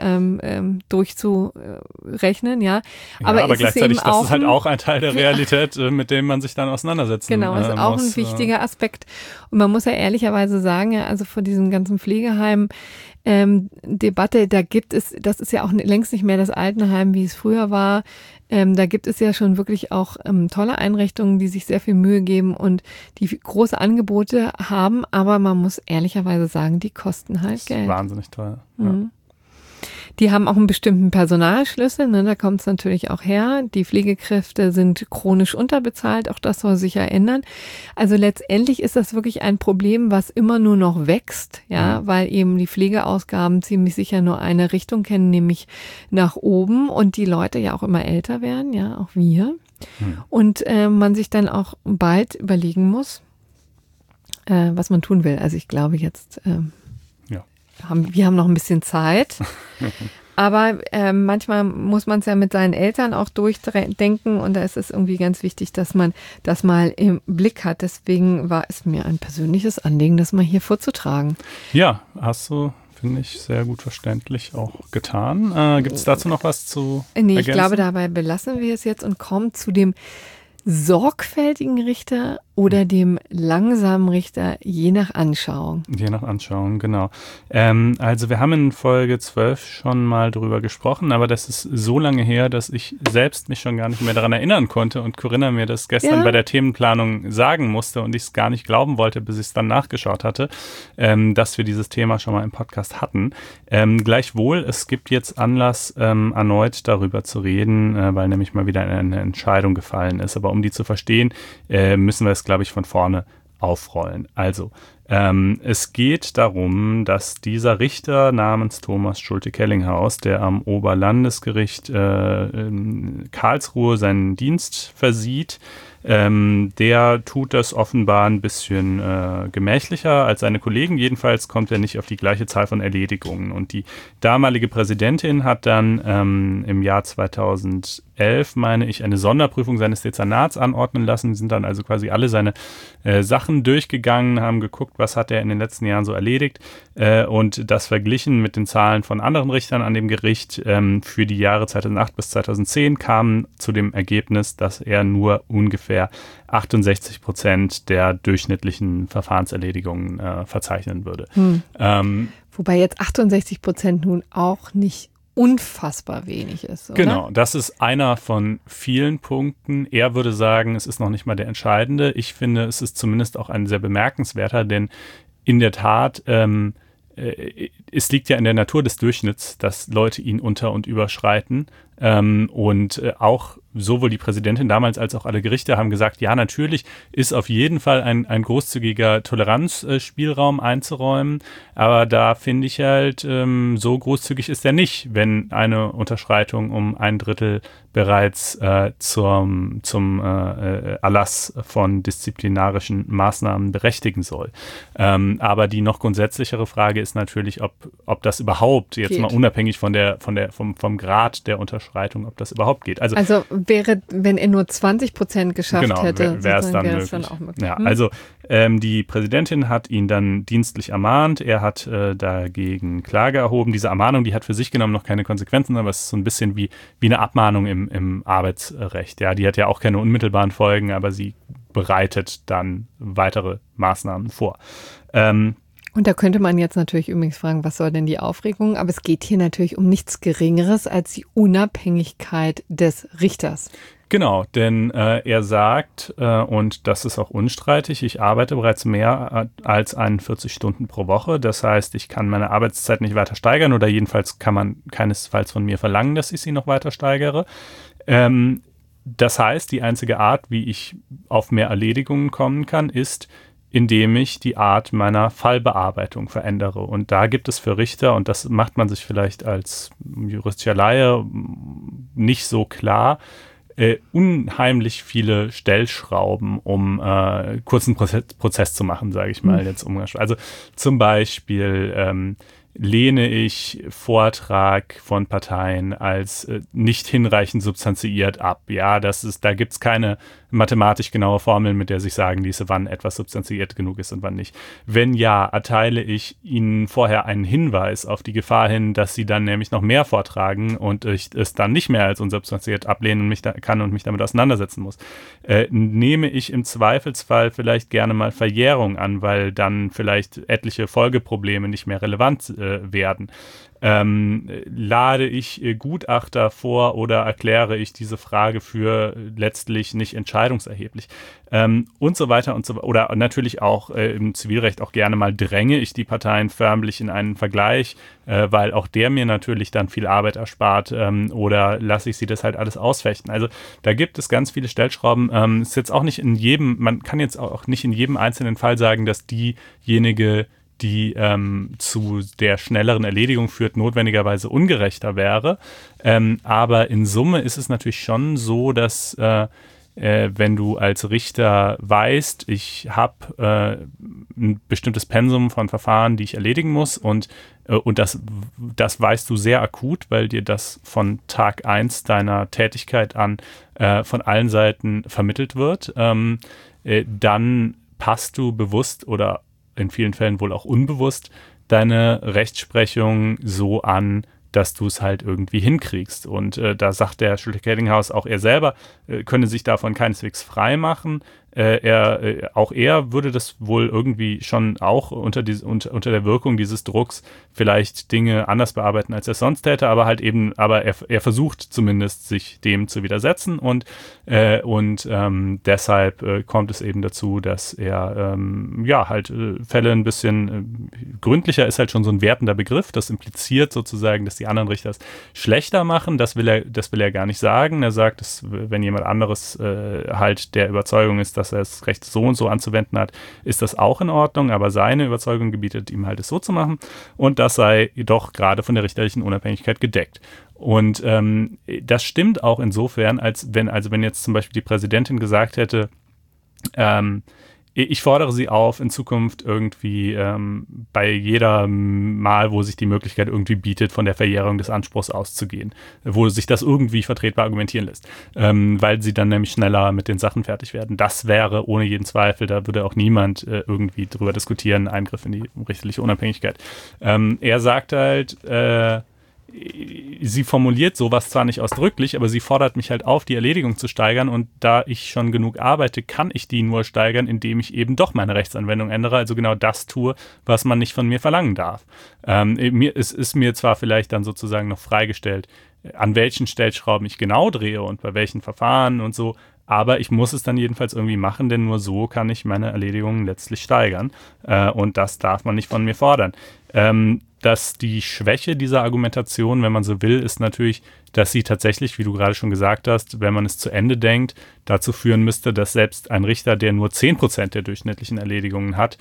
durchzurechnen, ja. Aber gleichzeitig, das ist halt auch ein Teil der Realität, mit dem man sich dann auseinandersetzen muss. Genau, ist auch ein wichtiger Aspekt. Und man muss ja ehrlicherweise sagen, ja, also vor diesem ganzen Pflegeheim Debatte, das ist ja auch längst nicht mehr das Altenheim, wie es früher war. Da gibt es ja schon wirklich auch tolle Einrichtungen, die sich sehr viel Mühe geben und die große Angebote haben, aber man muss ehrlicherweise sagen, die kosten halt Geld. Wahnsinnig teuer. Mhm. Ja. Die haben auch einen bestimmten Personalschlüssel, ne, da kommt es natürlich auch her. Die Pflegekräfte sind chronisch unterbezahlt, auch das soll sich ja ändern. Also letztendlich ist das wirklich ein Problem, was immer nur noch wächst, ja, weil eben die Pflegeausgaben ziemlich sicher nur eine Richtung kennen, nämlich nach oben und die Leute ja auch immer älter werden, ja, auch wir. Und man sich dann auch bald überlegen muss, was man tun will. Also ich glaube jetzt wir haben noch ein bisschen Zeit, aber manchmal muss man es ja mit seinen Eltern auch durchdenken und da ist es irgendwie ganz wichtig, dass man das mal im Blick hat. Deswegen war es mir ein persönliches Anliegen, das mal hier vorzutragen. Ja, hast du, finde ich, sehr gut verständlich auch getan. Gibt es dazu noch was zu ergänzen? Ich glaube, dabei belassen wir es jetzt und kommen zu dem sorgfältigen Richter oder dem langsamen Richter, je nach Anschauung. Je nach Anschauung, genau. Also wir haben in Folge 12 schon mal drüber gesprochen, aber das ist so lange her, dass ich selbst mich schon gar nicht mehr daran erinnern konnte und Corinna mir das gestern bei der Themenplanung sagen musste und ich es gar nicht glauben wollte, bis ich es dann nachgeschaut hatte, dass wir dieses Thema schon mal im Podcast hatten. Gleichwohl, es gibt jetzt Anlass, erneut darüber zu reden, weil nämlich mal wieder eine Entscheidung gefallen ist. Aber um die zu verstehen, müssen wir es, glaube ich, von vorne aufrollen. Also, es geht darum, dass dieser Richter namens Thomas Schulte-Kellinghaus, der am Oberlandesgericht in Karlsruhe seinen Dienst versieht, der tut das offenbar ein bisschen gemächlicher als seine Kollegen. Jedenfalls kommt er nicht auf die gleiche Zahl von Erledigungen. Und die damalige Präsidentin hat dann im Jahr 2011, meine ich, eine Sonderprüfung seines Dezernats anordnen lassen. Sind dann also quasi alle seine Sachen durchgegangen, haben geguckt, was hat er in den letzten Jahren so erledigt und das verglichen mit den Zahlen von anderen Richtern an dem Gericht für die Jahre 2008 bis 2010 kamen zu dem Ergebnis, dass er nur ungefähr 68% der durchschnittlichen Verfahrenserledigungen verzeichnen würde. Wobei jetzt 68% nun auch nicht unfassbar wenig ist, oder? Genau, das ist einer von vielen Punkten. Er würde sagen, es ist noch nicht mal der entscheidende. Ich finde, es ist zumindest auch ein sehr bemerkenswerter, denn in der Tat, es liegt ja in der Natur des Durchschnitts, dass Leute ihn unter- und überschreiten. Und auch sowohl die Präsidentin damals als auch alle Gerichte haben gesagt, ja, natürlich ist auf jeden Fall ein großzügiger Toleranzspielraum einzuräumen, aber da finde ich halt, so großzügig ist er nicht, wenn eine Unterschreitung um 1/3 bereits zum Erlass von disziplinarischen Maßnahmen berechtigen soll. Aber die noch grundsätzlichere Frage ist natürlich, ob das überhaupt, jetzt mal unabhängig vom Grad der Unterschreitung, ob das überhaupt geht. Also wäre, wenn er nur 20% geschafft hätte, wäre es dann auch möglich. Ja, also die Präsidentin hat ihn dann dienstlich ermahnt. Er hat dagegen Klage erhoben. Diese Ermahnung, die hat für sich genommen noch keine Konsequenzen, aber es ist so ein bisschen wie eine Abmahnung im Arbeitsrecht. Ja, die hat ja auch keine unmittelbaren Folgen, aber sie bereitet dann weitere Maßnahmen vor. Und da könnte man jetzt natürlich übrigens fragen, was soll denn die Aufregung? Aber es geht hier natürlich um nichts Geringeres als die Unabhängigkeit des Richters. Genau, denn er sagt, und das ist auch unstreitig, ich arbeite bereits mehr als 41 Stunden pro Woche. Das heißt, ich kann meine Arbeitszeit nicht weiter steigern oder jedenfalls kann man keinesfalls von mir verlangen, dass ich sie noch weiter steigere. Das heißt, die einzige Art, wie ich auf mehr Erledigungen kommen kann, ist, indem ich die Art meiner Fallbearbeitung verändere. Und da gibt es für Richter, und das macht man sich vielleicht als juristischer Laie nicht so klar, unheimlich viele Stellschrauben, um kurzen Prozess zu machen, sage ich mal jetzt umgangssprachlich. Also zum Beispiel lehne ich Vortrag von Parteien als nicht hinreichend substanziiert ab. Ja, da gibt's keine mathematisch genaue Formeln, mit der sich sagen ließe, wann etwas substantiiert genug ist und wann nicht. Wenn ja, erteile ich Ihnen vorher einen Hinweis auf die Gefahr hin, dass Sie dann nämlich noch mehr vortragen und ich es dann nicht mehr als unsubstantiiert ablehnen und mich damit auseinandersetzen muss. Nehme ich im Zweifelsfall vielleicht gerne mal Verjährung an, weil dann vielleicht etliche Folgeprobleme nicht mehr relevant werden. Lade ich Gutachter vor oder erkläre ich diese Frage für letztlich nicht entscheidungserheblich und so weiter und so weiter. Oder natürlich auch im Zivilrecht auch gerne mal dränge ich die Parteien förmlich in einen Vergleich, weil auch der mir natürlich dann viel Arbeit erspart oder lasse ich sie das halt alles ausfechten. Also da gibt es ganz viele Stellschrauben. Ist jetzt auch nicht man kann jetzt auch nicht in jedem einzelnen Fall sagen, dass diejenige, die zu der schnelleren Erledigung führt, notwendigerweise ungerechter wäre. Aber in Summe ist es natürlich schon so, dass wenn du als Richter weißt, ich habe ein bestimmtes Pensum von Verfahren, die ich erledigen muss und das weißt du sehr akut, weil dir das von Tag 1 deiner Tätigkeit an von allen Seiten vermittelt wird, dann passt du bewusst oder in vielen Fällen wohl auch unbewusst deine Rechtsprechung so an, dass du es halt irgendwie hinkriegst. Und da sagt der Schulte-Kellinghaus, auch er selber könne sich davon keineswegs frei machen. Auch er würde das wohl irgendwie schon auch unter der Wirkung dieses Drucks vielleicht Dinge anders bearbeiten, als er sonst täte, aber halt eben, er versucht zumindest, sich dem zu widersetzen und deshalb kommt es eben dazu, dass er Fälle ein bisschen gründlicher ist halt schon so ein wertender Begriff, das impliziert sozusagen, dass die anderen Richter es schlechter machen, das will er gar nicht sagen. Er sagt, dass wenn jemand anderes halt der Überzeugung ist, dass er das Recht so und so anzuwenden hat, ist das auch in Ordnung, aber seine Überzeugung gebietet ihm halt, es so zu machen und das sei jedoch gerade von der richterlichen Unabhängigkeit gedeckt. Und das stimmt auch insofern, als wenn jetzt zum Beispiel die Präsidentin gesagt hätte, ich fordere Sie auf, in Zukunft irgendwie bei jeder Mal, wo sich die Möglichkeit irgendwie bietet, von der Verjährung des Anspruchs auszugehen, wo sich das irgendwie vertretbar argumentieren lässt, weil sie dann nämlich schneller mit den Sachen fertig werden. Das wäre ohne jeden Zweifel, da würde auch niemand irgendwie drüber diskutieren, Eingriff in die richterliche Unabhängigkeit. Er sagt halt, sie formuliert sowas zwar nicht ausdrücklich, aber sie fordert mich halt auf, die Erledigung zu steigern und da ich schon genug arbeite, kann ich die nur steigern, indem ich eben doch meine Rechtsanwendung ändere, also genau das tue, was man nicht von mir verlangen darf. Es ist mir zwar vielleicht dann sozusagen noch freigestellt, an welchen Stellschrauben ich genau drehe und bei welchen Verfahren und so, aber ich muss es dann jedenfalls irgendwie machen, denn nur so kann ich meine Erledigungen letztlich steigern und das darf man nicht von mir fordern. Dass die Schwäche dieser Argumentation, wenn man so will, ist natürlich, dass sie tatsächlich, wie du gerade schon gesagt hast, wenn man es zu Ende denkt, dazu führen müsste, dass selbst ein Richter, der nur 10% der durchschnittlichen Erledigungen hat,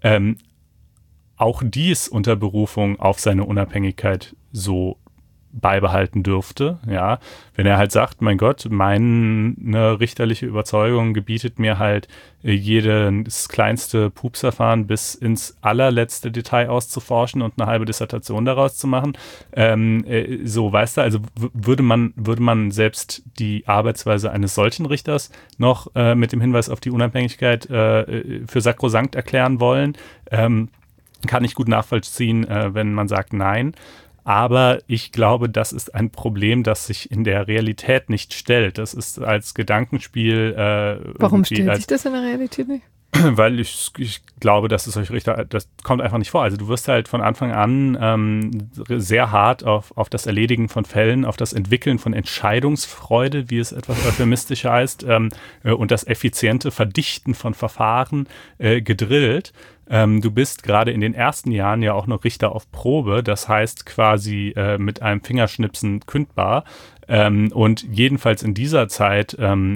auch dies unter Berufung auf seine Unabhängigkeit so beibehalten dürfte, ja, wenn er halt sagt, mein Gott, meine richterliche Überzeugung gebietet mir halt jedes kleinste Pupsverfahren bis ins allerletzte Detail auszuforschen und eine halbe Dissertation daraus zu machen, so, weißt du, also würde man selbst die Arbeitsweise eines solchen Richters noch mit dem Hinweis auf die Unabhängigkeit für sakrosankt erklären wollen, kann ich gut nachvollziehen, wenn man sagt nein. Aber ich glaube, das ist ein Problem, das sich in der Realität nicht stellt. Das ist als Gedankenspiel. Warum stellt sich das in der Realität nicht? Weil ich glaube, dass es euch Richter, das kommt einfach nicht vor. Also du wirst halt von Anfang an sehr hart auf das Erledigen von Fällen, auf das Entwickeln von Entscheidungsfreude, wie es etwas euphemistischer heißt, und das effiziente Verdichten von Verfahren gedrillt. Du bist gerade in den ersten Jahren ja auch noch Richter auf Probe, das heißt quasi mit einem Fingerschnipsen kündbar. Und jedenfalls in dieser Zeit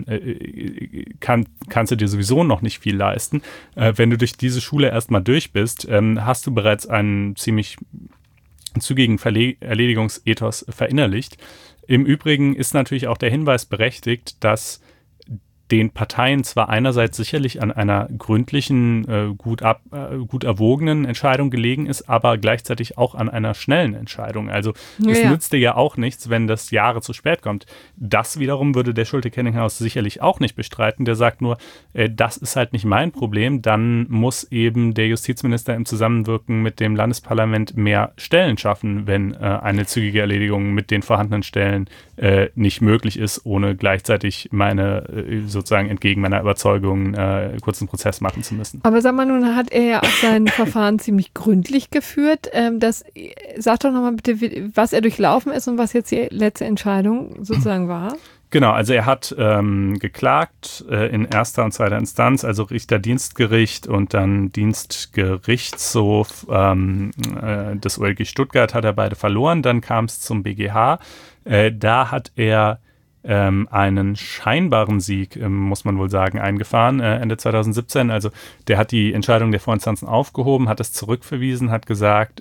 kannst du dir sowieso noch nicht viel leisten. Wenn du durch diese Schule erstmal durch bist, hast du bereits einen ziemlich zügigen Erledigungsethos verinnerlicht. Im Übrigen ist natürlich auch der Hinweis berechtigt, dass den Parteien zwar einerseits sicherlich an einer gründlichen, gut erwogenen Entscheidung gelegen ist, aber gleichzeitig auch an einer schnellen Entscheidung. Also es nützt dir ja auch nichts, wenn das Jahre zu spät kommt. Das wiederum würde der Schulte-Kellinghaus sicherlich auch nicht bestreiten. Der sagt nur, das ist halt nicht mein Problem. Dann muss eben der Justizminister im Zusammenwirken mit dem Landesparlament mehr Stellen schaffen, wenn eine zügige Erledigung mit den vorhandenen Stellen nicht möglich ist, ohne gleichzeitig sozusagen entgegen meiner Überzeugung kurzen Prozess machen zu müssen. Aber sag mal, nun hat er ja auch sein Verfahren ziemlich gründlich geführt. Sag doch nochmal bitte, was er durchlaufen ist und was jetzt die letzte Entscheidung sozusagen war. Genau, also er hat geklagt in erster und zweiter Instanz, also Richterdienstgericht und dann Dienstgerichtshof des OLG Stuttgart hat er beide verloren. Dann kam es zum BGH. Da hat er einen scheinbaren Sieg, muss man wohl sagen, eingefahren, Ende 2017. Also der hat die Entscheidung der Vorinstanzen aufgehoben, hat es zurückverwiesen, hat gesagt,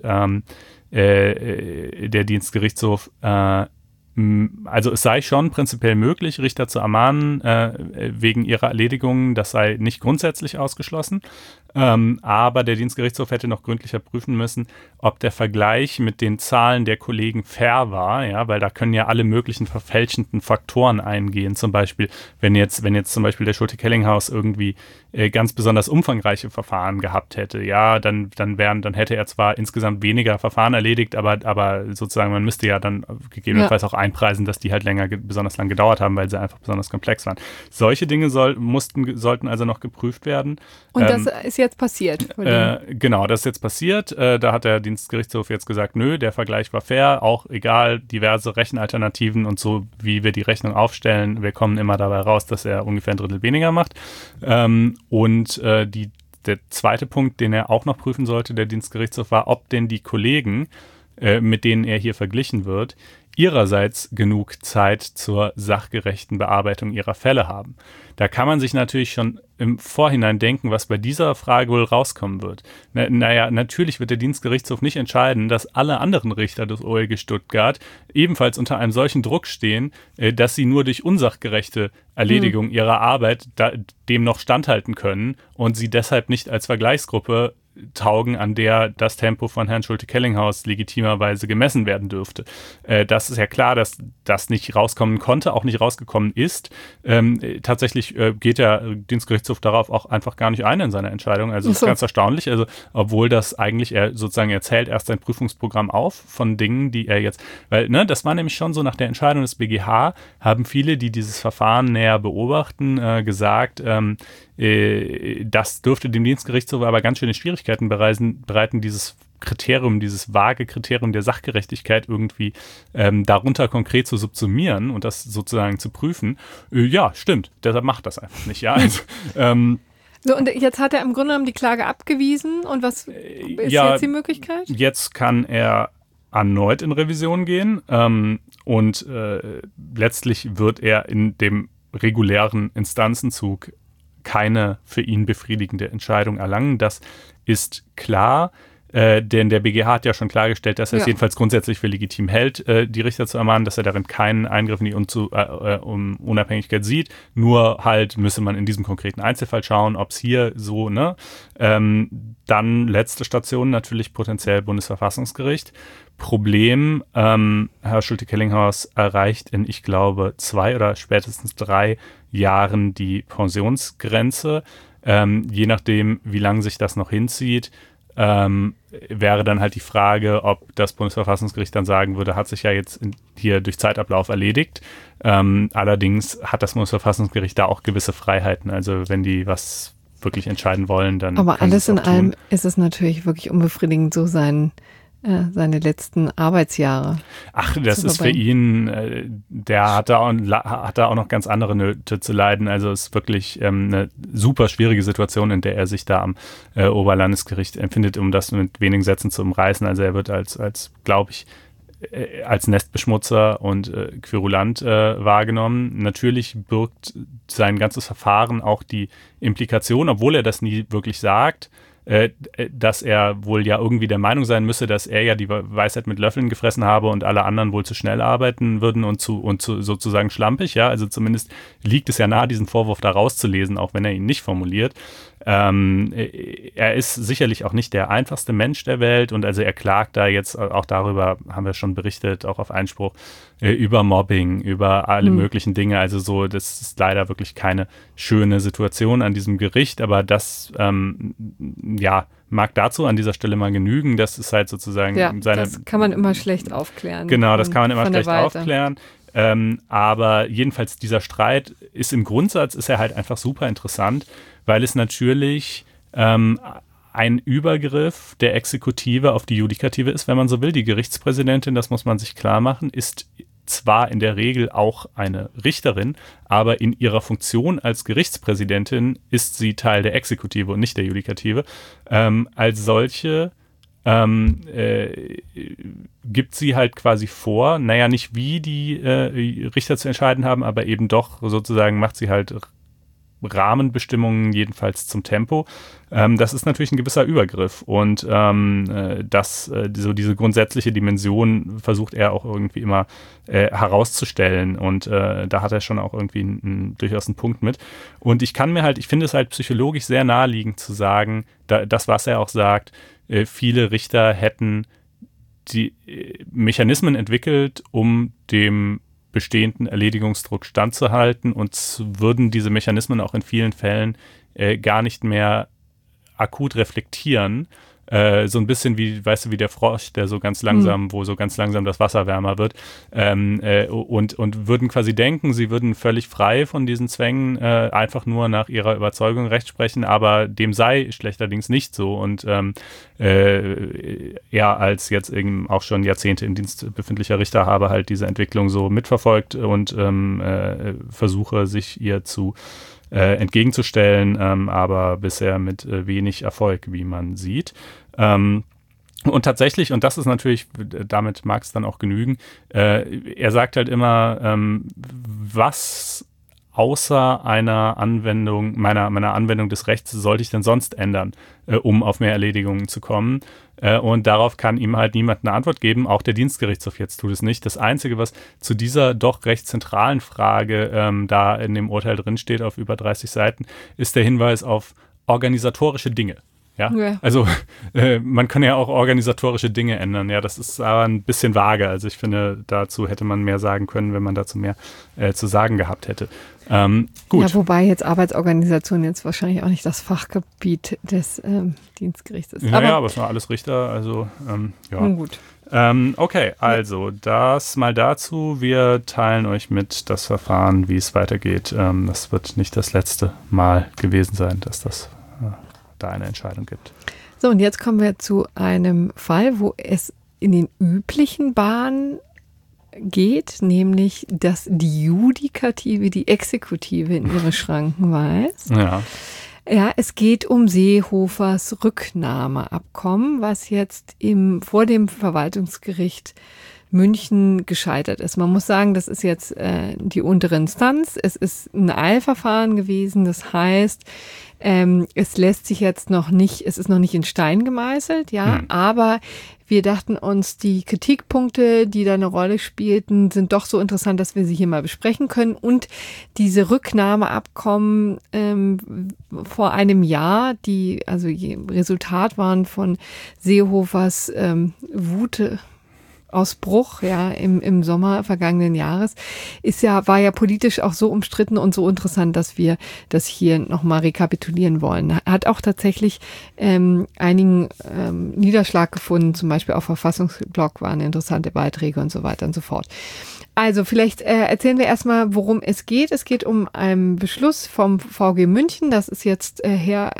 der Dienstgerichtshof, also es sei schon prinzipiell möglich, Richter zu ermahnen wegen ihrer Erledigungen, das sei nicht grundsätzlich ausgeschlossen. Aber der Dienstgerichtshof hätte noch gründlicher prüfen müssen, ob der Vergleich mit den Zahlen der Kollegen fair war, ja, weil da können ja alle möglichen verfälschenden Faktoren eingehen. Zum Beispiel, wenn jetzt zum Beispiel der Schulte-Kellinghaus irgendwie ganz besonders umfangreiche Verfahren gehabt hätte, ja, dann hätte er zwar insgesamt weniger Verfahren erledigt, aber sozusagen man müsste ja dann gegebenenfalls auch einpreisen, dass die halt besonders lang gedauert haben, weil sie einfach besonders komplex waren. Solche Dinge sollten also noch geprüft werden. Und das ist jetzt passiert? Genau, das ist jetzt passiert. Da hat der Dienstgerichtshof jetzt gesagt, nö, der Vergleich war fair, auch egal, diverse Rechenalternativen und so, wie wir die Rechnung aufstellen, wir kommen immer dabei raus, dass er ungefähr ein Drittel weniger macht. Der zweite Punkt, den er auch noch prüfen sollte, der Dienstgerichtshof, war, ob denn die Kollegen, mit denen er hier verglichen wird, ihrerseits genug Zeit zur sachgerechten Bearbeitung ihrer Fälle haben. Da kann man sich natürlich schon im Vorhinein denken, was bei dieser Frage wohl rauskommen wird. Naja, natürlich wird der Dienstgerichtshof nicht entscheiden, dass alle anderen Richter des OLG Stuttgart ebenfalls unter einem solchen Druck stehen, dass sie nur durch unsachgerechte Erledigung ihrer Arbeit dem noch standhalten können und sie deshalb nicht als Vergleichsgruppe taugen, an der das Tempo von Herrn Schulte-Kellinghaus legitimerweise gemessen werden dürfte. Das ist ja klar, dass das nicht rauskommen konnte, auch nicht rausgekommen ist. Tatsächlich geht der Dienstgerichtshof darauf auch einfach gar nicht ein in seiner Entscheidung. Also das ist ganz erstaunlich. Also obwohl das eigentlich er zählt erst sein Prüfungsprogramm auf von Dingen, die er jetzt, weil das war nämlich schon so, nach der Entscheidung des BGH haben viele, die dieses Verfahren näher beobachten, gesagt, das dürfte dem Dienstgerichtshof aber ganz schöne Schwierigkeiten bereiten, dieses vage Kriterium der Sachgerechtigkeit irgendwie darunter konkret zu subsumieren und das sozusagen zu prüfen. Ja, stimmt, deshalb macht das einfach nicht. Ja, also, so, und jetzt hat er im Grunde genommen die Klage abgewiesen und was ist jetzt die Möglichkeit? Jetzt kann er erneut in Revision gehen und letztlich wird er in dem regulären Instanzenzug keine für ihn befriedigende Entscheidung erlangen. Das ist klar, denn der BGH hat ja schon klargestellt, dass er es jedenfalls grundsätzlich für legitim hält, die Richter zu ermahnen, dass er darin keinen Eingriff in die Unabhängigkeit sieht. Nur halt müsse man in diesem konkreten Einzelfall schauen, ob es hier so, dann letzte Station natürlich potenziell Bundesverfassungsgericht. Problem, Herr Schulte-Kellinghaus erreicht in, ich glaube, 2 oder spätestens 3 Jahren die Pensionsgrenze. Je nachdem, wie lange sich das noch hinzieht, wäre dann halt die Frage, ob das Bundesverfassungsgericht dann sagen würde, hat sich ja jetzt hier durch Zeitablauf erledigt. Allerdings hat das Bundesverfassungsgericht da auch gewisse Freiheiten. Also wenn die was wirklich entscheiden wollen, dann. Aber alles in allem ist es natürlich wirklich unbefriedigend, so seine letzten Arbeitsjahre. Ach, das ist für ihn, der hat da auch noch ganz andere Nöte zu leiden. Also es ist wirklich eine super schwierige Situation, in der er sich da am Oberlandesgericht empfindet, um das mit wenigen Sätzen zu umreißen. Also er wird als glaube ich, als Nestbeschmutzer und querulant wahrgenommen. Natürlich birgt sein ganzes Verfahren auch die Implikation, obwohl er das nie wirklich sagt, dass er wohl ja irgendwie der Meinung sein müsse, dass er ja die Weisheit mit Löffeln gefressen habe und alle anderen wohl zu schnell arbeiten würden und sozusagen schlampig. Ja, also zumindest liegt es ja nahe, diesen Vorwurf da rauszulesen, auch wenn er ihn nicht formuliert. Er ist sicherlich auch nicht der einfachste Mensch der Welt und also er klagt da jetzt auch darüber, haben wir schon berichtet, auch auf Einspruch, über Mobbing, über alle möglichen Dinge. Also so, das ist leider wirklich keine schöne Situation an diesem Gericht, aber das, mag dazu an dieser Stelle mal genügen. Das ist halt sozusagen das kann man immer schlecht aufklären. Genau, das kann man immer schlecht aufklären. Aber jedenfalls dieser Streit ist im Grundsatz, ist er halt einfach super interessant, weil es natürlich ein Übergriff der Exekutive auf die Judikative ist, wenn man so will. Die Gerichtspräsidentin, das muss man sich klar machen, ist zwar in der Regel auch eine Richterin, aber in ihrer Funktion als Gerichtspräsidentin ist sie Teil der Exekutive und nicht der Judikative. Als solche gibt sie halt quasi vor, nicht wie die Richter zu entscheiden haben, aber eben doch sozusagen macht sie halt Rahmenbestimmungen jedenfalls zum Tempo. Das ist natürlich ein gewisser Übergriff und diese grundsätzliche Dimension versucht er auch irgendwie immer herauszustellen und da hat er schon auch irgendwie durchaus einen Punkt mit. Und ich finde es halt psychologisch sehr naheliegend zu sagen, das, was er auch sagt, viele Richter hätten die Mechanismen entwickelt, um dem bestehenden Erledigungsdruck standzuhalten und würden diese Mechanismen auch in vielen Fällen gar nicht mehr akut reflektieren. So ein bisschen wie der Frosch, der so ganz langsam, wo so ganz langsam das Wasser wärmer wird und würden quasi denken, sie würden völlig frei von diesen Zwängen einfach nur nach ihrer Überzeugung Recht sprechen, aber dem sei schlechterdings nicht so und er als jetzt eben auch schon Jahrzehnte im Dienst befindlicher Richter habe halt diese Entwicklung so mitverfolgt und versuche sich ihr zu entgegenzustellen, aber bisher mit wenig Erfolg, wie man sieht. Und tatsächlich, und das ist natürlich, damit mag es dann auch genügen, er sagt halt immer, was außer einer Anwendung, meiner Anwendung des Rechts sollte ich denn sonst ändern, um auf mehr Erledigungen zu kommen? Und darauf kann ihm halt niemand eine Antwort geben, auch der Dienstgerichtshof jetzt tut es nicht. Das Einzige, was zu dieser doch recht zentralen Frage da in dem Urteil drinsteht, auf über 30 Seiten, ist der Hinweis auf organisatorische Dinge. Ja? Also man kann ja auch organisatorische Dinge ändern. Ja, das ist aber ein bisschen vage. Also ich finde, dazu hätte man mehr sagen können, wenn man dazu mehr zu sagen gehabt hätte. Gut. Ja, wobei jetzt Arbeitsorganisation jetzt wahrscheinlich auch nicht das Fachgebiet des Dienstgerichts ist. Aber es sind alles Richter, also ja. Gut. Okay, also das mal dazu. Wir teilen euch mit das Verfahren, wie es weitergeht. Das wird nicht das letzte Mal gewesen sein, dass das da eine Entscheidung gibt. So, und jetzt kommen wir zu einem Fall, wo es in den üblichen Bahnen geht, nämlich, dass die Judikative die Exekutive in ihre Schranken weist. Ja, es geht um Seehofers Rücknahmeabkommen, was jetzt vor dem Verwaltungsgericht München gescheitert ist. Man muss sagen, das ist jetzt die untere Instanz. Es ist ein Eilverfahren gewesen. Das heißt, es ist noch nicht in Stein gemeißelt, ja, aber wir dachten uns, die Kritikpunkte, die da eine Rolle spielten, sind doch so interessant, dass wir sie hier mal besprechen können. Und diese Rücknahmeabkommen vor einem Jahr, die also Resultat waren von Seehofers Wutausbruch, ja, im Sommer vergangenen Jahres, war ja politisch auch so umstritten und so interessant, dass wir das hier nochmal rekapitulieren wollen. Hat auch tatsächlich einigen Niederschlag gefunden, zum Beispiel auf Verfassungsblog waren interessante Beiträge und so weiter und so fort. Also vielleicht erzählen wir erstmal, worum es geht. Es geht um einen Beschluss vom VG München. Das ist jetzt am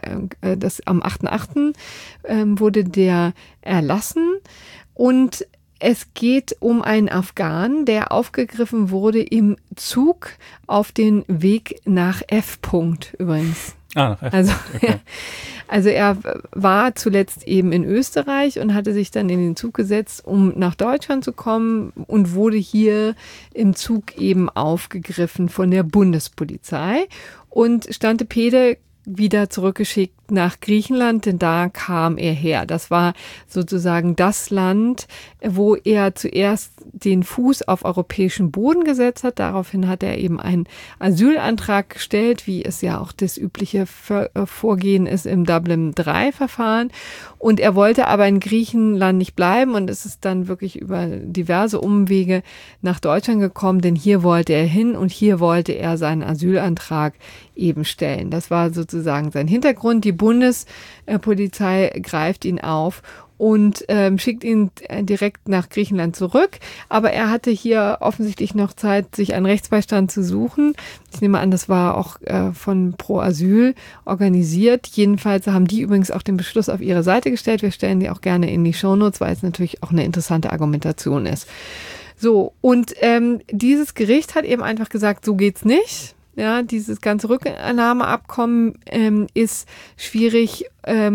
8.8. Wurde der erlassen und es geht um einen Afghanen, der aufgegriffen wurde im Zug auf den Weg nach F. übrigens. Nach F. Okay. Also er war zuletzt eben in Österreich und hatte sich dann in den Zug gesetzt, um nach Deutschland zu kommen und wurde hier im Zug eben aufgegriffen von der Bundespolizei und Stante Pede wieder zurückgeschickt nach Griechenland, denn da kam er her. Das war sozusagen das Land, wo er zuerst den Fuß auf europäischen Boden gesetzt hat. Daraufhin hat er eben einen Asylantrag gestellt, wie es ja auch das übliche Vorgehen ist im Dublin-III-Verfahren. Und er wollte aber in Griechenland nicht bleiben und es ist dann wirklich über diverse Umwege nach Deutschland gekommen, denn hier wollte er hin und hier wollte er seinen Asylantrag eben stellen. Das war sozusagen sein Hintergrund. Die Bundespolizei greift ihn auf und schickt ihn direkt nach Griechenland zurück. Aber er hatte hier offensichtlich noch Zeit, sich einen Rechtsbeistand zu suchen. Ich nehme an, das war auch von Pro Asyl organisiert. Jedenfalls haben die übrigens auch den Beschluss auf ihre Seite gestellt. Wir stellen die auch gerne in die Shownotes, weil es natürlich auch eine interessante Argumentation ist. So, und dieses Gericht hat eben einfach gesagt, so geht's nicht. Ja, dieses ganze Rücknahmeabkommen ist schwierig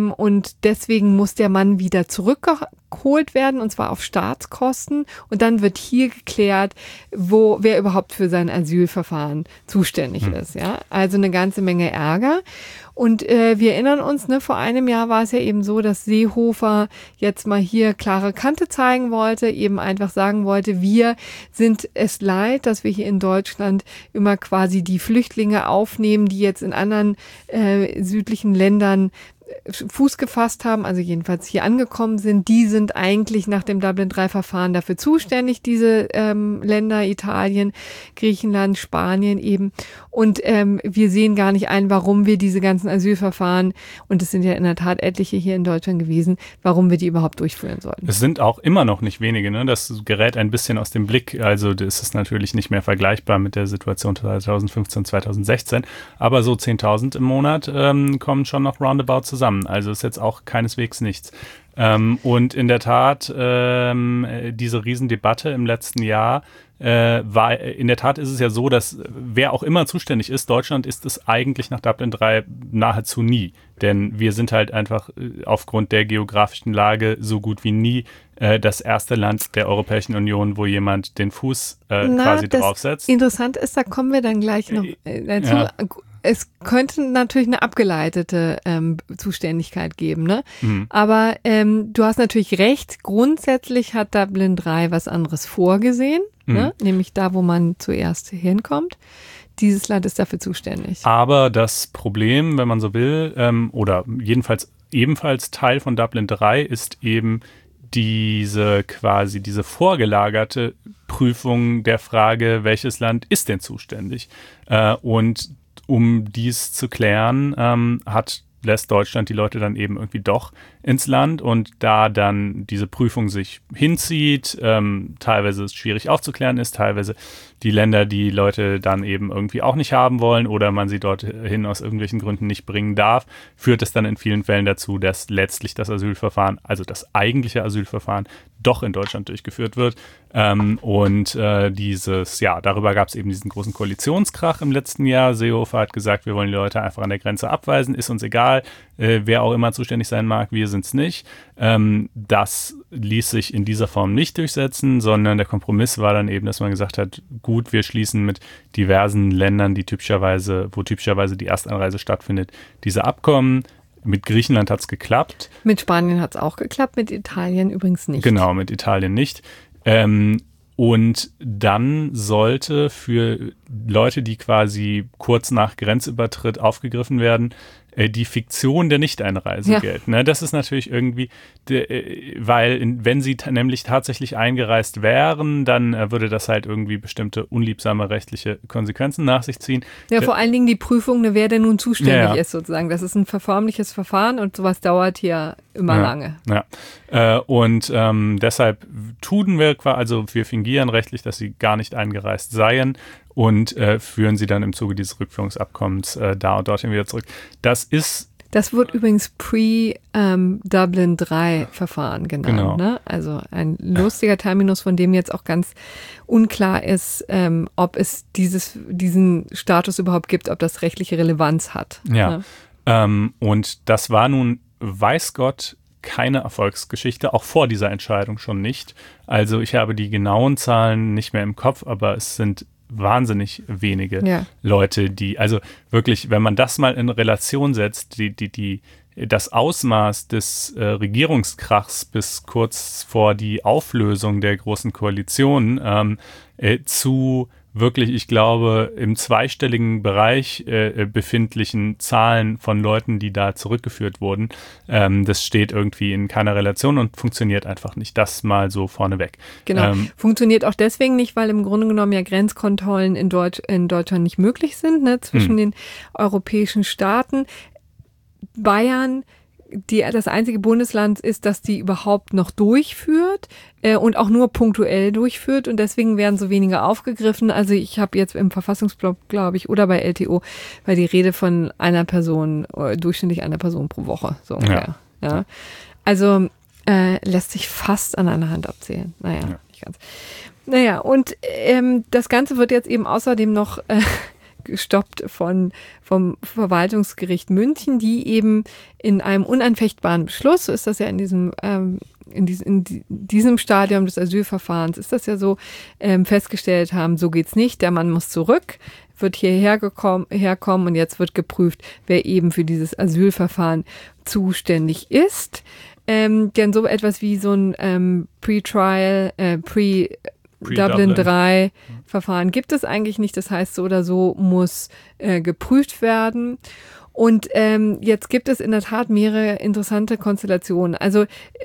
und deswegen muss der Mann wieder zurückgeholt werden und zwar auf Staatskosten und dann wird hier geklärt, wer überhaupt für sein Asylverfahren zuständig ist. Ja, also eine ganze Menge Ärger. Und wir erinnern uns, vor einem Jahr war es ja eben so, dass Seehofer jetzt mal hier klare Kante zeigen wollte, eben einfach sagen wollte, wir sind es leid, dass wir hier in Deutschland immer quasi die Flüchtlinge aufnehmen, die jetzt in anderen südlichen Ländern Fuß gefasst haben, also jedenfalls hier angekommen sind, die sind eigentlich nach dem Dublin-III-Verfahren dafür zuständig, diese Länder, Italien, Griechenland, Spanien eben. Und wir sehen gar nicht ein, warum wir diese ganzen Asylverfahren, und es sind ja in der Tat etliche hier in Deutschland gewesen, warum wir die überhaupt durchführen sollten. Es sind auch immer noch nicht wenige, ne? Das gerät ein bisschen aus dem Blick. Also das ist natürlich nicht mehr vergleichbar mit der Situation 2015, 2016, aber so 10.000 im Monat kommen schon noch roundabout zusammen. Also ist jetzt auch keineswegs nichts. Und in der Tat, diese Riesendebatte im letzten Jahr in der Tat ist es ja so, dass wer auch immer zuständig ist, Deutschland ist es eigentlich nach Dublin III nahezu nie. Denn wir sind halt einfach aufgrund der geografischen Lage so gut wie nie das erste Land der Europäischen Union, wo jemand den Fuß quasi draufsetzt. Interessant ist, da kommen wir dann gleich noch dazu. Ja. Es könnte natürlich eine abgeleitete Zuständigkeit geben, ne? Mhm. Aber du hast natürlich recht, grundsätzlich hat Dublin III was anderes vorgesehen, ne? Nämlich da, wo man zuerst hinkommt. Dieses Land ist dafür zuständig. Aber das Problem, wenn man so will, oder ebenfalls Teil von Dublin III ist eben diese vorgelagerte Prüfung der Frage, welches Land ist denn zuständig? Und um dies zu klären, lässt Deutschland die Leute dann eben irgendwie doch ins Land und da dann diese Prüfung sich hinzieht, teilweise es schwierig aufzuklären ist, teilweise die Länder die Leute dann eben irgendwie auch nicht haben wollen oder man sie dorthin aus irgendwelchen Gründen nicht bringen darf, führt es dann in vielen Fällen dazu, dass letztlich das Asylverfahren, also das eigentliche Asylverfahren, doch in Deutschland durchgeführt wird. Darüber gab es eben diesen großen Koalitionskrach im letzten Jahr. Seehofer hat gesagt, wir wollen die Leute einfach an der Grenze abweisen, ist uns egal, wer auch immer zuständig sein mag, wir sind es nicht. Das ließ sich in dieser Form nicht durchsetzen, sondern der Kompromiss war dann eben, dass man gesagt hat, gut, wir schließen mit diversen Ländern, wo typischerweise die Erstanreise stattfindet, diese Abkommen. Mit Griechenland hat es geklappt. Mit Spanien hat es auch geklappt, mit Italien übrigens nicht. Genau, mit Italien nicht. Und dann sollte für Leute, die quasi kurz nach Grenzübertritt aufgegriffen werden, die Fiktion der Nichteinreise gelten. Ne? Das ist natürlich irgendwie, weil wenn sie nämlich tatsächlich eingereist wären, dann würde das halt irgendwie bestimmte unliebsame rechtliche Konsequenzen nach sich ziehen. Ja, vor allen Dingen die Prüfung, wer denn nun zuständig ist sozusagen. Das ist ein förmliches Verfahren und sowas dauert hier immer lange. Ja. Und deshalb wir fingieren rechtlich, dass sie gar nicht eingereist seien und führen sie dann im Zuge dieses Rückführungsabkommens da und dorthin wieder zurück. Das wird übrigens Pre-Dublin III-Verfahren genannt. Genau. Ne? Also ein lustiger Terminus, von dem jetzt auch ganz unklar ist, ob es diesen Status überhaupt gibt, ob das rechtliche Relevanz hat. Ja, ne? Und das war nun, weiß Gott, keine Erfolgsgeschichte, auch vor dieser Entscheidung schon nicht. Also ich habe die genauen Zahlen nicht mehr im Kopf, aber es sind wahnsinnig wenige Leute, also wirklich, wenn man das mal in Relation setzt, das Ausmaß des Regierungskrachs bis kurz vor die Auflösung der Großen Koalition zu wirklich, ich glaube, im zweistelligen Bereich befindlichen Zahlen von Leuten, die da zurückgeführt wurden, das steht irgendwie in keiner Relation und funktioniert einfach nicht. Das mal so vorneweg. Genau. Funktioniert auch deswegen nicht, weil im Grunde genommen ja Grenzkontrollen in Deutschland nicht möglich sind, ne, zwischen den europäischen Staaten. Bayern das einzige Bundesland ist, das die überhaupt noch durchführt und auch nur punktuell durchführt und deswegen werden so wenige aufgegriffen. Also ich habe jetzt im Verfassungsblog, glaube ich, oder bei LTO, weil die Rede von durchschnittlich einer Person pro Woche, so ungefähr. Ja. Also lässt sich fast an einer Hand abzählen. Nicht ganz. Und das Ganze wird jetzt eben außerdem noch gestoppt vom Verwaltungsgericht München, die eben in einem unanfechtbaren Beschluss, so ist das ja in diesem Stadium des Asylverfahrens, ist das ja so, festgestellt haben, so geht's nicht, der Mann muss zurück, wird herkommen und jetzt wird geprüft, wer eben für dieses Asylverfahren zuständig ist. Denn so etwas wie so ein Dublin 3 Verfahren gibt es eigentlich nicht. Das heißt, so oder so muss geprüft werden. Und jetzt gibt es in der Tat mehrere interessante Konstellationen. Also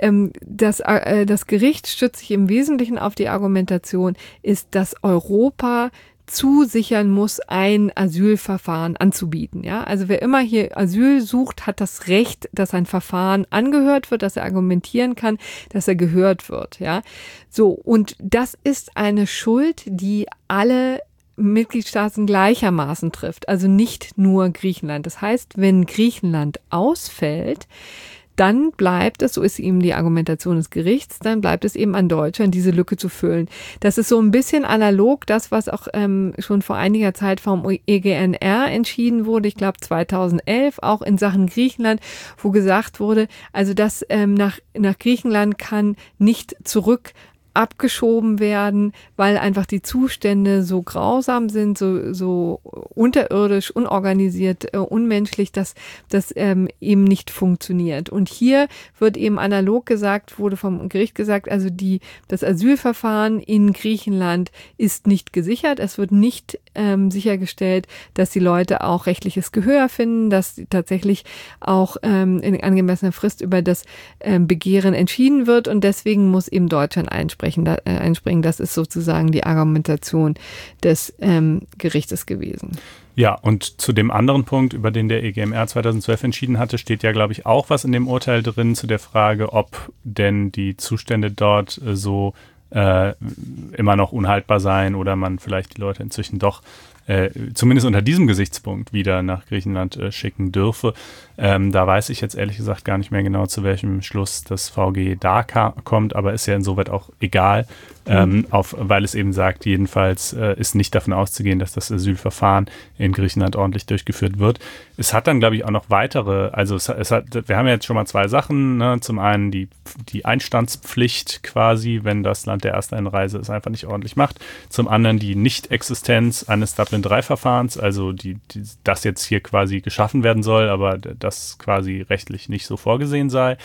das Gericht stützt sich im Wesentlichen auf die Argumentation, ist, dass Europa zusichern muss, ein Asylverfahren anzubieten. Ja? Also wer immer hier Asyl sucht, hat das Recht, dass ein Verfahren angehört wird, dass er argumentieren kann, dass er gehört wird. Ja? So, und das ist eine Schuld, die alle Mitgliedstaaten gleichermaßen trifft, also nicht nur Griechenland. Das heißt, wenn Griechenland ausfällt, dann bleibt es, so ist eben die Argumentation des Gerichts, dann bleibt es eben an Deutschland, diese Lücke zu füllen. Das ist so ein bisschen analog, das, was auch schon vor einiger Zeit vom EGNR entschieden wurde, ich glaube 2011, auch in Sachen Griechenland, wo gesagt wurde, also dass nach Griechenland kann nicht zurück abgeschoben werden, weil einfach die Zustände so grausam sind, so unterirdisch, unorganisiert, unmenschlich, dass das eben nicht funktioniert. Und hier wird eben analog gesagt, wurde vom Gericht gesagt, also das Asylverfahren in Griechenland ist nicht gesichert. Es wird nicht sichergestellt, dass die Leute auch rechtliches Gehör finden, dass tatsächlich auch in angemessener Frist über das Begehren entschieden wird und deswegen muss eben Deutschland einspringen. Das ist sozusagen die Argumentation des Gerichtes gewesen. Ja, und zu dem anderen Punkt, über den der EGMR 2012 entschieden hatte, steht ja, glaube ich, auch was in dem Urteil drin zu der Frage, ob denn die Zustände dort so immer noch unhaltbar seien oder man vielleicht die Leute inzwischen doch zumindest unter diesem Gesichtspunkt wieder nach Griechenland schicken dürfe. Da weiß ich jetzt ehrlich gesagt gar nicht mehr genau, zu welchem Schluss das VG da kommt, aber ist ja insoweit auch egal, weil es eben sagt, jedenfalls ist nicht davon auszugehen, dass das Asylverfahren in Griechenland ordentlich durchgeführt wird. Es hat dann, glaube ich, auch noch weitere, also wir haben ja jetzt schon mal zwei Sachen, ne? Zum einen die Einstandspflicht quasi, wenn das Land der Ersteinreise es einfach nicht ordentlich macht. Zum anderen die Nichtexistenz eines Dublin-3-Verfahrens, also das jetzt hier quasi geschaffen werden soll, aber das quasi rechtlich nicht so vorgesehen sei.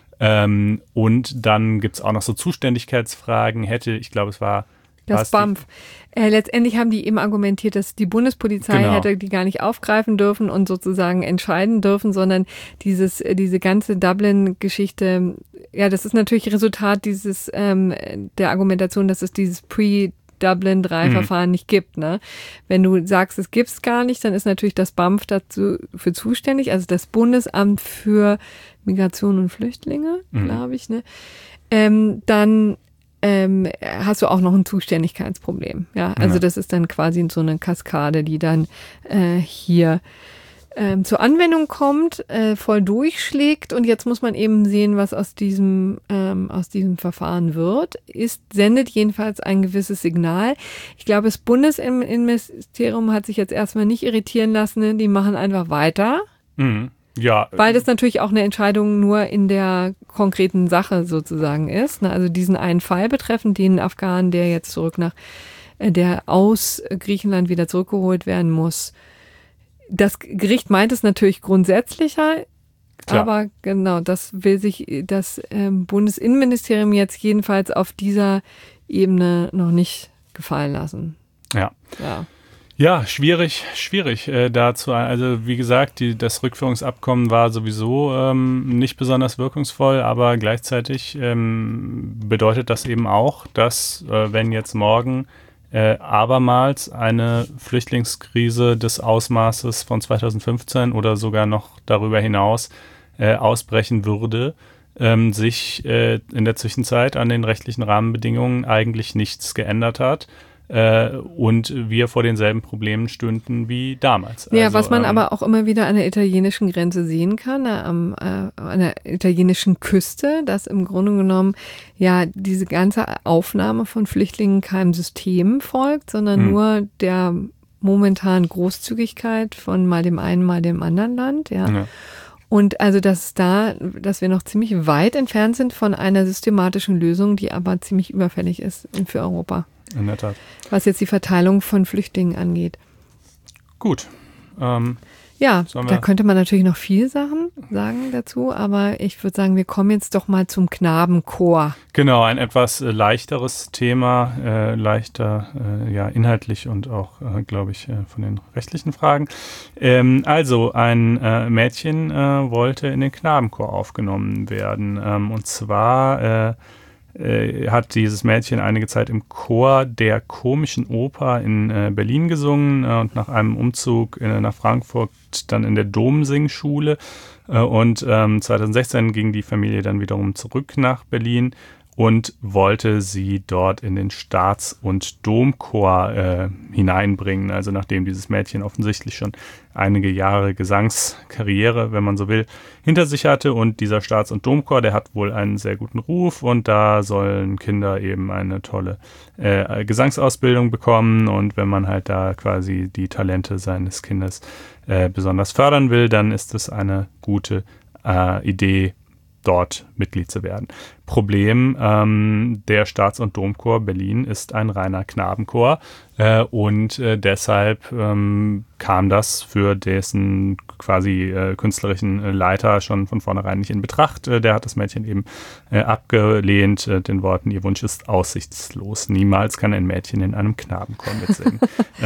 Und dann gibt es auch noch so Zuständigkeitsfragen, ich glaube, es war das BAMF. Letztendlich haben die eben argumentiert, dass die Bundespolizei hätte die gar nicht aufgreifen dürfen und sozusagen entscheiden dürfen, sondern diese ganze Dublin-Geschichte, ja, das ist natürlich Resultat der Argumentation, dass es dieses Dublin 3 Verfahren nicht gibt. Ne? Wenn du sagst, es gibt es gar nicht, dann ist natürlich das BAMF dazu für zuständig, also das Bundesamt für Migration und Flüchtlinge, glaube ich. Ne? Dann hast du auch noch ein Zuständigkeitsproblem. Ja, also das ist dann quasi so eine Kaskade, die dann hier zur Anwendung kommt, voll durchschlägt und jetzt muss man eben sehen, was aus diesem Verfahren wird. Sendet jedenfalls ein gewisses Signal. Ich glaube, das Bundesinnenministerium hat sich jetzt erstmal nicht irritieren lassen, ne? Die machen einfach weiter. Mhm. Ja. Weil das natürlich auch eine Entscheidung nur in der konkreten Sache sozusagen ist. Ne? Also diesen einen Fall betreffend, den Afghanen, der jetzt zurück nach der aus Griechenland wieder zurückgeholt werden muss. Das Gericht meint es natürlich grundsätzlicher, klar. Aber genau, das will sich das Bundesinnenministerium jetzt jedenfalls auf dieser Ebene noch nicht gefallen lassen. Ja, schwierig dazu. Also wie gesagt, das Rückführungsabkommen war sowieso nicht besonders wirkungsvoll, aber gleichzeitig bedeutet das eben auch, dass wenn jetzt morgen abermals eine Flüchtlingskrise des Ausmaßes von 2015 oder sogar noch darüber hinaus ausbrechen würde, sich in der Zwischenzeit an den rechtlichen Rahmenbedingungen eigentlich nichts geändert hat. Und wir vor denselben Problemen stünden wie damals. Ja, also, was man aber auch immer wieder an der italienischen Grenze sehen kann, an der italienischen Küste, dass im Grunde genommen ja diese ganze Aufnahme von Flüchtlingen keinem System folgt, sondern nur der momentanen Großzügigkeit von mal dem einen, mal dem anderen Land. Ja. Und also, dass wir noch ziemlich weit entfernt sind von einer systematischen Lösung, die aber ziemlich überfällig ist für Europa. In der Tat. Was jetzt die Verteilung von Flüchtlingen angeht. Gut. Da könnte man natürlich noch viel sagen dazu, aber ich würde sagen, wir kommen jetzt doch mal zum Knabenchor. Genau, ein etwas leichteres Thema, inhaltlich und auch, glaube ich, von den rechtlichen Fragen. Also, ein Mädchen wollte in den Knabenchor aufgenommen werden. Und zwar hat dieses Mädchen einige Zeit im Chor der Komischen Oper in Berlin gesungen und nach einem Umzug nach Frankfurt dann in der Domsingschule. Und 2016 ging die Familie dann wiederum zurück nach Berlin und wollte sie dort in den Staats- und Domchor hineinbringen. Also nachdem dieses Mädchen offensichtlich schon einige Jahre Gesangskarriere, wenn man so will, hinter sich hatte. Und dieser Staats- und Domchor, der hat wohl einen sehr guten Ruf und da sollen Kinder eben eine tolle Gesangsausbildung bekommen. Und wenn man halt da quasi die Talente seines Kindes besonders fördern will, dann ist es eine gute Idee, dort Mitglied zu werden. Problem, der Staats- und Domchor Berlin ist ein reiner Knabenchor und deshalb kam das für dessen quasi künstlerischen Leiter schon von vornherein nicht in Betracht. Der hat das Mädchen eben abgelehnt, den Worten, ihr Wunsch ist aussichtslos. Niemals kann ein Mädchen in einem Knabenchor mitsingen.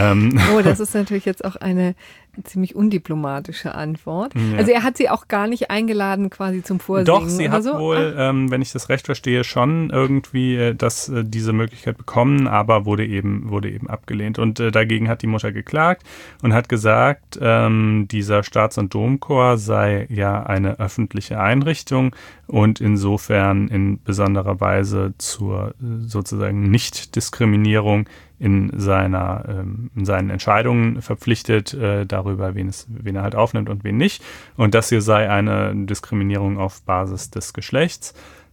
Das ist natürlich jetzt auch eine ziemlich undiplomatische Antwort. Ja. Also er hat sie auch gar nicht eingeladen quasi zum Vorsingen. Doch, sie hat so wohl, wenn ich das recht verstehe, schon irgendwie diese Möglichkeit bekommen, aber wurde eben abgelehnt. Und dagegen hat die Mutter geklagt und hat gesagt, dieser Staats- und Domchor sei ja eine öffentliche Einrichtung und insofern in besonderer Weise zur sozusagen Nichtdiskriminierung in seinen Entscheidungen verpflichtet darüber, wen er halt aufnimmt und wen nicht. Und das hier sei eine Diskriminierung auf Basis des Geschlechts.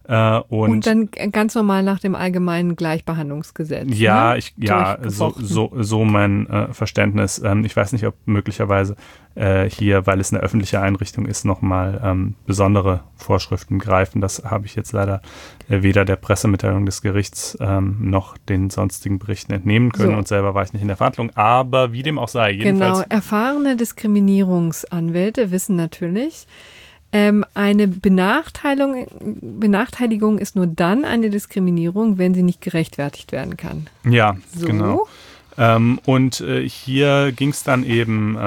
Und dann ganz normal nach dem allgemeinen Gleichbehandlungsgesetz. Ja, ne? So mein Verständnis. Ich weiß nicht, ob möglicherweise hier, weil es eine öffentliche Einrichtung ist, nochmal besondere Vorschriften greifen. Das habe ich jetzt leider weder der Pressemitteilung des Gerichts noch den sonstigen Berichten entnehmen können und selber war ich nicht in der Verhandlung. Aber wie dem auch sei, jedenfalls. Genau, erfahrene Diskriminierungsanwälte wissen natürlich, eine Benachteiligung ist nur dann eine Diskriminierung, wenn sie nicht gerechtfertigt werden kann. Ja, genau. Und hier ging es dann eben,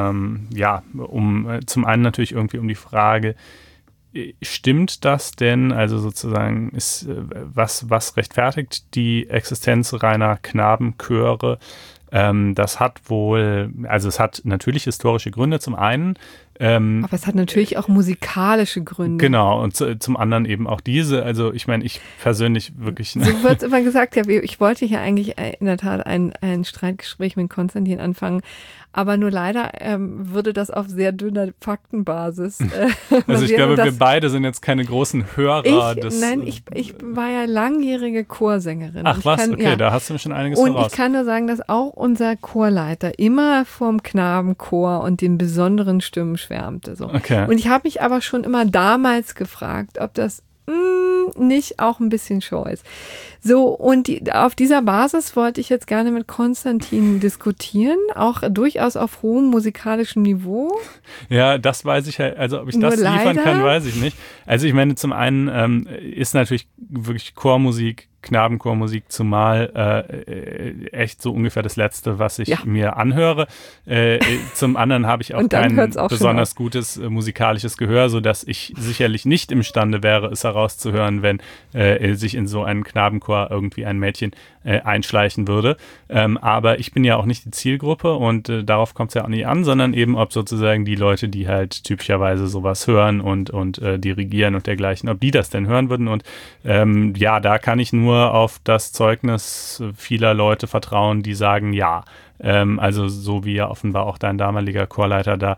zum einen natürlich irgendwie um die Frage, stimmt das denn, also sozusagen, ist was rechtfertigt die Existenz reiner Knabenchöre? Das hat wohl, also es hat natürlich historische Gründe zum einen. Aber es hat natürlich auch musikalische Gründe. Genau, und zum anderen eben auch diese, also ich meine, ich persönlich wirklich... So wird immer gesagt, ja, ich wollte hier eigentlich in der Tat ein Streitgespräch mit Konstantin anfangen, aber nur leider würde das auf sehr dünner Faktenbasis Also ich glaube, wir beide sind jetzt keine großen Hörer des... Nein, ich war ja langjährige Chorsängerin. Ach was, okay, da hast du mir schon einiges voraus. Und ich kann nur sagen, dass auch unser Chorleiter immer vom Knabenchor und den besonderen Stimmen schwärmte. So. Okay. Und ich habe mich aber schon immer damals gefragt, ob das nicht auch ein bisschen Show ist. So, und auf dieser Basis wollte ich jetzt gerne mit Konstantin diskutieren, auch durchaus auf hohem musikalischen Niveau. Ja, das weiß ich halt, also ob ich das liefern kann, weiß ich nicht. Also ich meine, zum einen ist natürlich wirklich Chormusik, Knabenchormusik zumal echt so ungefähr das Letzte, was ich mir anhöre. Zum anderen habe ich auch kein besonders gutes musikalisches Gehör, sodass ich sicherlich nicht imstande wäre, es herauszuhören, wenn sich in so einen Knabenchor irgendwie ein Mädchen einschleichen würde. Aber ich bin ja auch nicht die Zielgruppe und darauf kommt es ja auch nicht an, sondern eben ob sozusagen die Leute, die halt typischerweise sowas hören und dirigieren und dergleichen, ob die das denn hören würden. Und da kann ich nur auf das Zeugnis vieler Leute vertrauen, die sagen ja. Also so wie ja offenbar auch dein damaliger Chorleiter da.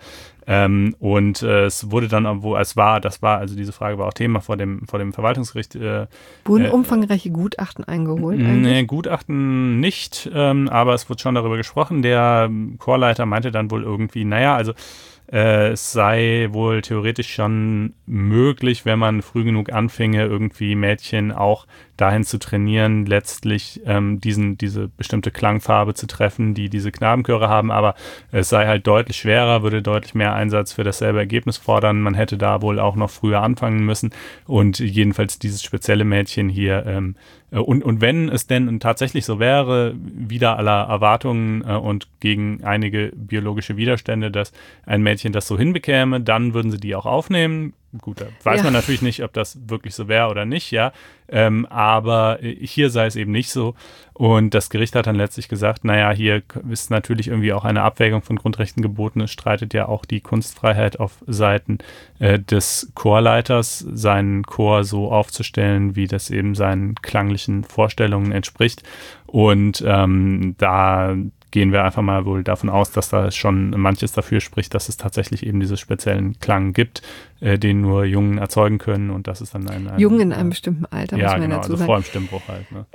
Es wurde dann, also diese Frage war auch Thema vor dem Verwaltungsgericht. Wurden umfangreiche Gutachten eingeholt? Nee, Gutachten nicht, aber es wurde schon darüber gesprochen. Der Chorleiter meinte dann wohl irgendwie, es sei wohl theoretisch schon möglich, wenn man früh genug anfinge, irgendwie Mädchen auch dahin zu trainieren, letztlich diese bestimmte Klangfarbe zu treffen, die diese Knabenchöre haben, aber es sei halt deutlich schwerer, würde deutlich mehr Einsatz für dasselbe Ergebnis fordern. Man hätte da wohl auch noch früher anfangen müssen und jedenfalls dieses spezielle Mädchen hier und wenn es denn tatsächlich so wäre, wider aller Erwartungen und gegen einige biologische Widerstände, dass ein Mädchen das so hinbekäme, dann würden sie die auch aufnehmen. Gut, da weiß man natürlich nicht, ob das wirklich so wäre oder nicht, ja. Aber hier sei es eben nicht so. Und das Gericht hat dann letztlich gesagt, hier ist natürlich irgendwie auch eine Abwägung von Grundrechten geboten. Es streitet ja auch die Kunstfreiheit auf Seiten des Chorleiters, seinen Chor so aufzustellen, wie das eben seinen klanglichen Vorstellungen entspricht. Und da gehen wir einfach mal wohl davon aus, dass da schon manches dafür spricht, dass es tatsächlich eben diesen speziellen Klang gibt, den nur Jungen erzeugen können und das ist dann ein Jungen in einem bestimmten Alter, muss man dazu sagen. Vor dem Stimmbruch halt. Ne?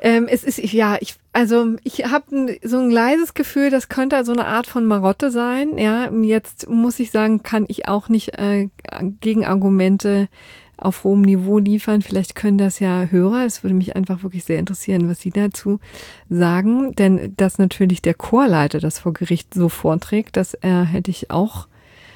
Ich habe so ein leises Gefühl, das könnte so eine Art von Marotte sein. Ja, jetzt muss ich sagen, kann ich auch nicht Gegenargumente auf hohem Niveau liefern. Vielleicht können das ja Hörer. Es würde mich einfach wirklich sehr interessieren, was Sie dazu sagen. Denn dass natürlich der Chorleiter das vor Gericht so vorträgt, das hätte ich auch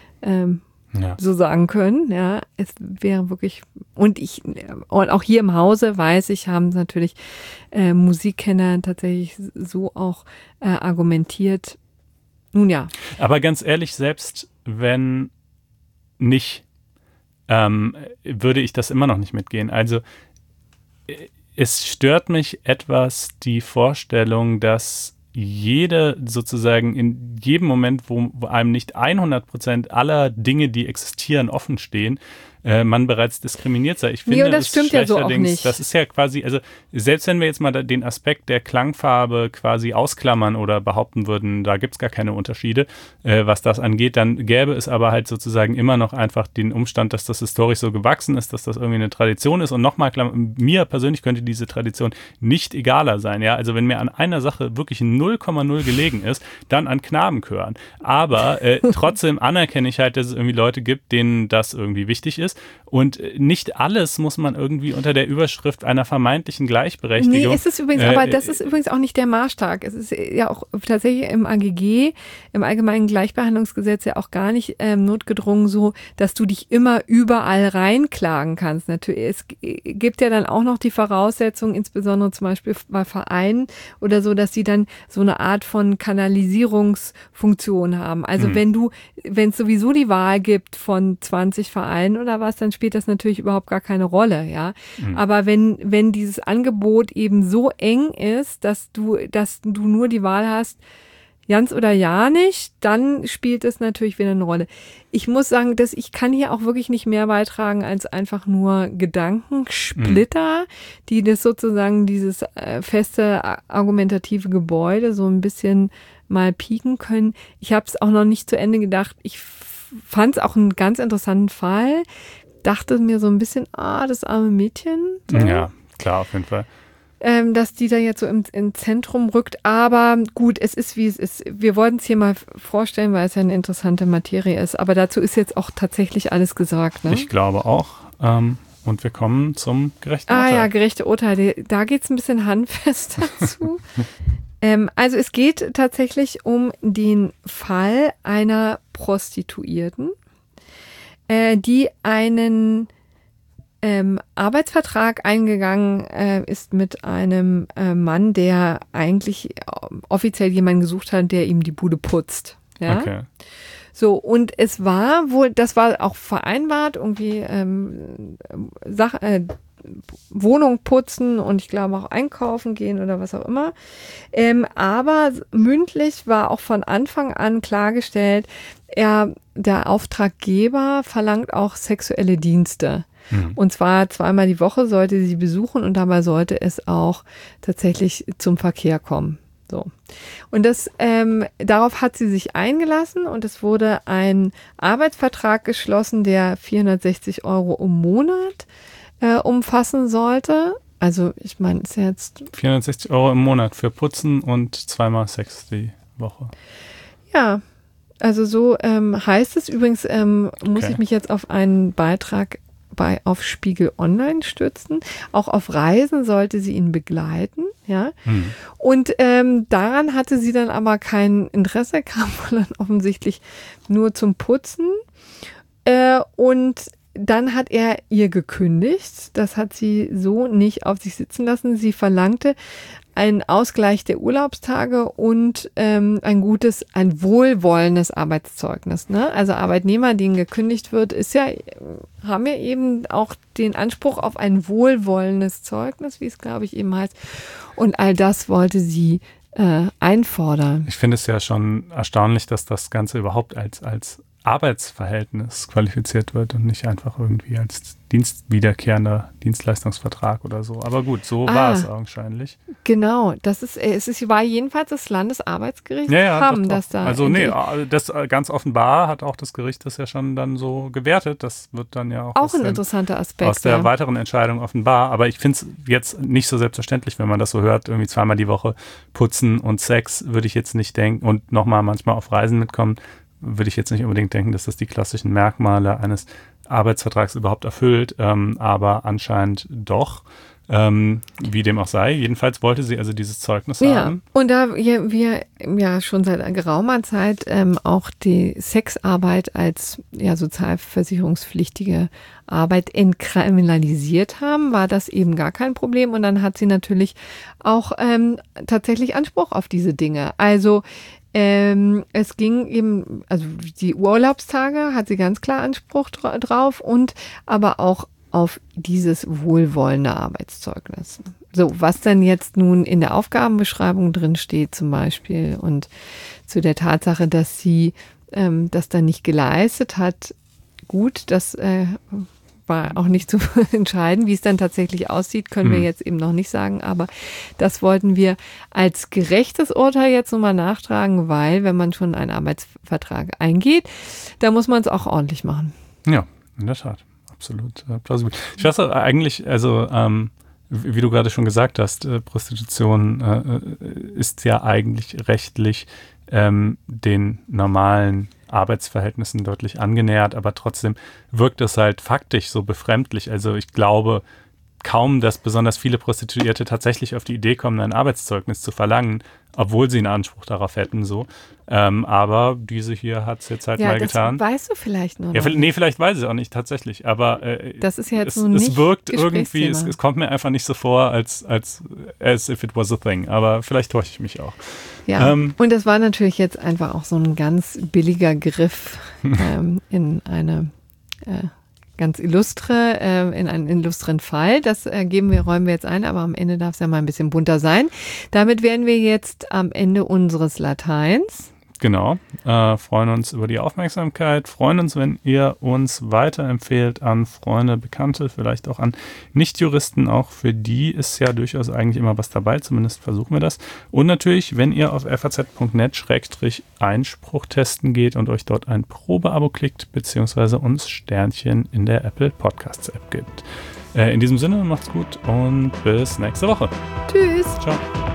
so sagen können. Ja, es wäre wirklich, und auch hier im Hause weiß ich, haben natürlich Musikkenner tatsächlich so auch argumentiert. Nun ja. Aber ganz ehrlich, selbst wenn nicht, würde ich das immer noch nicht mitgehen. Also es stört mich etwas die Vorstellung, dass jede sozusagen in jedem Moment, wo einem nicht 100% aller Dinge, die existieren, offen stehen, man bereits diskriminiert sei. Ich finde, das stimmt ja so auch nicht. Das ist ja quasi, also selbst wenn wir jetzt mal den Aspekt der Klangfarbe quasi ausklammern oder behaupten würden, da gibt es gar keine Unterschiede, was das angeht, dann gäbe es aber halt sozusagen immer noch einfach den Umstand, dass das historisch so gewachsen ist, dass das irgendwie eine Tradition ist und nochmal, mir persönlich könnte diese Tradition nicht egaler sein, ja, also wenn mir an einer Sache wirklich 0,0 gelegen ist, dann an Knabenchören, aber trotzdem anerkenne ich halt, dass es irgendwie Leute gibt, denen das irgendwie wichtig ist. Und nicht alles muss man irgendwie unter der Überschrift einer vermeintlichen Gleichberechtigung. Nee, ist es übrigens, aber das ist übrigens auch nicht der Maßstab. Es ist ja auch tatsächlich im AGG, im Allgemeinen Gleichbehandlungsgesetz ja auch gar nicht notgedrungen so, dass du dich immer überall reinklagen kannst. Natürlich, es gibt ja dann auch noch die Voraussetzung, insbesondere zum Beispiel bei Vereinen oder so, dass sie dann so eine Art von Kanalisierungsfunktion haben. Also wenn es sowieso die Wahl gibt von 20 Vereinen oder was, dann spielt das natürlich überhaupt gar keine Rolle, ja. Aber wenn dieses Angebot eben so eng ist, dass du nur die Wahl hast, ganz oder ja nicht, dann spielt es natürlich wieder eine Rolle. Ich muss sagen, dass ich kann hier auch wirklich nicht mehr beitragen als einfach nur Gedankensplitter, die das sozusagen dieses feste argumentative Gebäude so ein bisschen mal pieken können. Ich habe es auch noch nicht zu Ende gedacht. Ich fand es auch einen ganz interessanten Fall. Dachte mir so ein bisschen, das arme Mädchen. So. Ja, klar, auf jeden Fall. Dass die da jetzt so im Zentrum rückt. Aber gut, es ist, wie es ist. Wir wollten es hier mal vorstellen, weil es ja eine interessante Materie ist. Aber dazu ist jetzt auch tatsächlich alles gesagt. Ne? Ich glaube auch. Und wir kommen zum gerechten Urteil. Ja, gerechte Urteile. Da geht es ein bisschen handfest dazu. Also es geht tatsächlich um den Fall einer Prostituierten, die einen Arbeitsvertrag eingegangen ist mit einem Mann, der eigentlich offiziell jemanden gesucht hat, der ihm die Bude putzt. Ja? Okay. So, und es war wohl, das war auch vereinbart, irgendwie Wohnung putzen und ich glaube auch einkaufen gehen oder was auch immer. Aber mündlich war auch von Anfang an klargestellt, der Auftraggeber verlangt auch sexuelle Dienste. Und zwar 2-mal die Woche sollte sie besuchen und dabei sollte es auch tatsächlich zum Verkehr kommen. So. Und darauf hat sie sich eingelassen und es wurde ein Arbeitsvertrag geschlossen, der 460 € im Monat umfassen sollte. Also ich meine, ist ja jetzt 460 € im Monat für Putzen und 2-mal Sex die Woche. Ja, also so heißt es. Übrigens muss ich mich jetzt auf einen Beitrag auf Spiegel Online stützen. Auch auf Reisen sollte sie ihn begleiten, ja. Und daran hatte sie dann aber kein Interesse, kam dann offensichtlich nur zum Putzen. Und dann hat er ihr gekündigt. Das hat sie so nicht auf sich sitzen lassen. Sie verlangte einen Ausgleich der Urlaubstage und ein wohlwollendes Arbeitszeugnis. Ne? Also Arbeitnehmer, denen gekündigt wird, haben ja eben auch den Anspruch auf ein wohlwollendes Zeugnis, wie es, glaube ich, eben heißt. Und all das wollte sie einfordern. Ich finde es ja schon erstaunlich, dass das Ganze überhaupt als Arbeitsverhältnis qualifiziert wird und nicht einfach irgendwie als wiederkehrender Dienstleistungsvertrag oder so. Aber gut, so war es augenscheinlich. Genau, war jedenfalls das Landesarbeitsgericht. Das ganz offenbar hat auch das Gericht das ja schon dann so gewertet. Das wird dann ja auch ein interessanter Aspekt. Aus der weiteren Entscheidung offenbar. Aber ich finde es jetzt nicht so selbstverständlich, wenn man das so hört, irgendwie 2-mal die Woche putzen und Sex, würde ich jetzt nicht denken, und nochmal manchmal auf Reisen mitkommen, würde ich jetzt nicht unbedingt denken, dass das die klassischen Merkmale eines Arbeitsvertrags überhaupt erfüllt, aber anscheinend doch, wie dem auch sei. Jedenfalls wollte sie also dieses Zeugnis haben. Und da wir ja schon seit geraumer Zeit auch die Sexarbeit als sozialversicherungspflichtige Arbeit entkriminalisiert haben, war das eben gar kein Problem. Und dann hat sie natürlich auch tatsächlich Anspruch auf diese Dinge. Also es ging eben, also die Urlaubstage hat sie ganz klar Anspruch drauf und aber auch auf dieses wohlwollende Arbeitszeugnis. So, was dann jetzt nun in der Aufgabenbeschreibung drin steht zum Beispiel und zu der Tatsache, dass sie das dann nicht geleistet hat, gut, das war auch nicht zu entscheiden. Wie es dann tatsächlich aussieht, können wir jetzt eben noch nicht sagen. Aber das wollten wir als gerechtes Urteil jetzt nochmal nachtragen, weil wenn man schon einen Arbeitsvertrag eingeht, da muss man es auch ordentlich machen. Ja, in der Tat. Absolut plausibel. Ich weiß auch eigentlich, also wie du gerade schon gesagt hast, Prostitution ist ja eigentlich rechtlich den normalen Arbeitsverhältnissen deutlich angenähert, aber trotzdem wirkt es halt faktisch so befremdlich. Also ich glaube kaum, dass besonders viele Prostituierte tatsächlich auf die Idee kommen, ein Arbeitszeugnis zu verlangen, obwohl sie einen Anspruch darauf hätten. So. Aber diese hier hat es jetzt halt mal getan. Das weißt du vielleicht noch. Ja, vielleicht weiß ich auch nicht tatsächlich, aber das ist ja jetzt es wirkt irgendwie, es kommt mir einfach nicht so vor, als if it was a thing. Aber vielleicht täusche ich mich auch. Ja, und das war natürlich jetzt einfach auch so ein ganz billiger Griff in eine ganz illustre, in einen illustren Fall. Das räumen wir jetzt ein, aber am Ende darf es ja mal ein bisschen bunter sein. Damit wären wir jetzt am Ende unseres Lateins. Genau. Freuen uns über die Aufmerksamkeit. Freuen uns, wenn ihr uns weiterempfehlt an Freunde, Bekannte, vielleicht auch an Nichtjuristen. Auch für die ist ja durchaus eigentlich immer was dabei. Zumindest versuchen wir das. Und natürlich, wenn ihr auf faz.net/Einspruch testen geht und euch dort ein Probeabo klickt, beziehungsweise uns Sternchen in der Apple Podcasts App gibt. In diesem Sinne, macht's gut und bis nächste Woche. Tschüss. Ciao.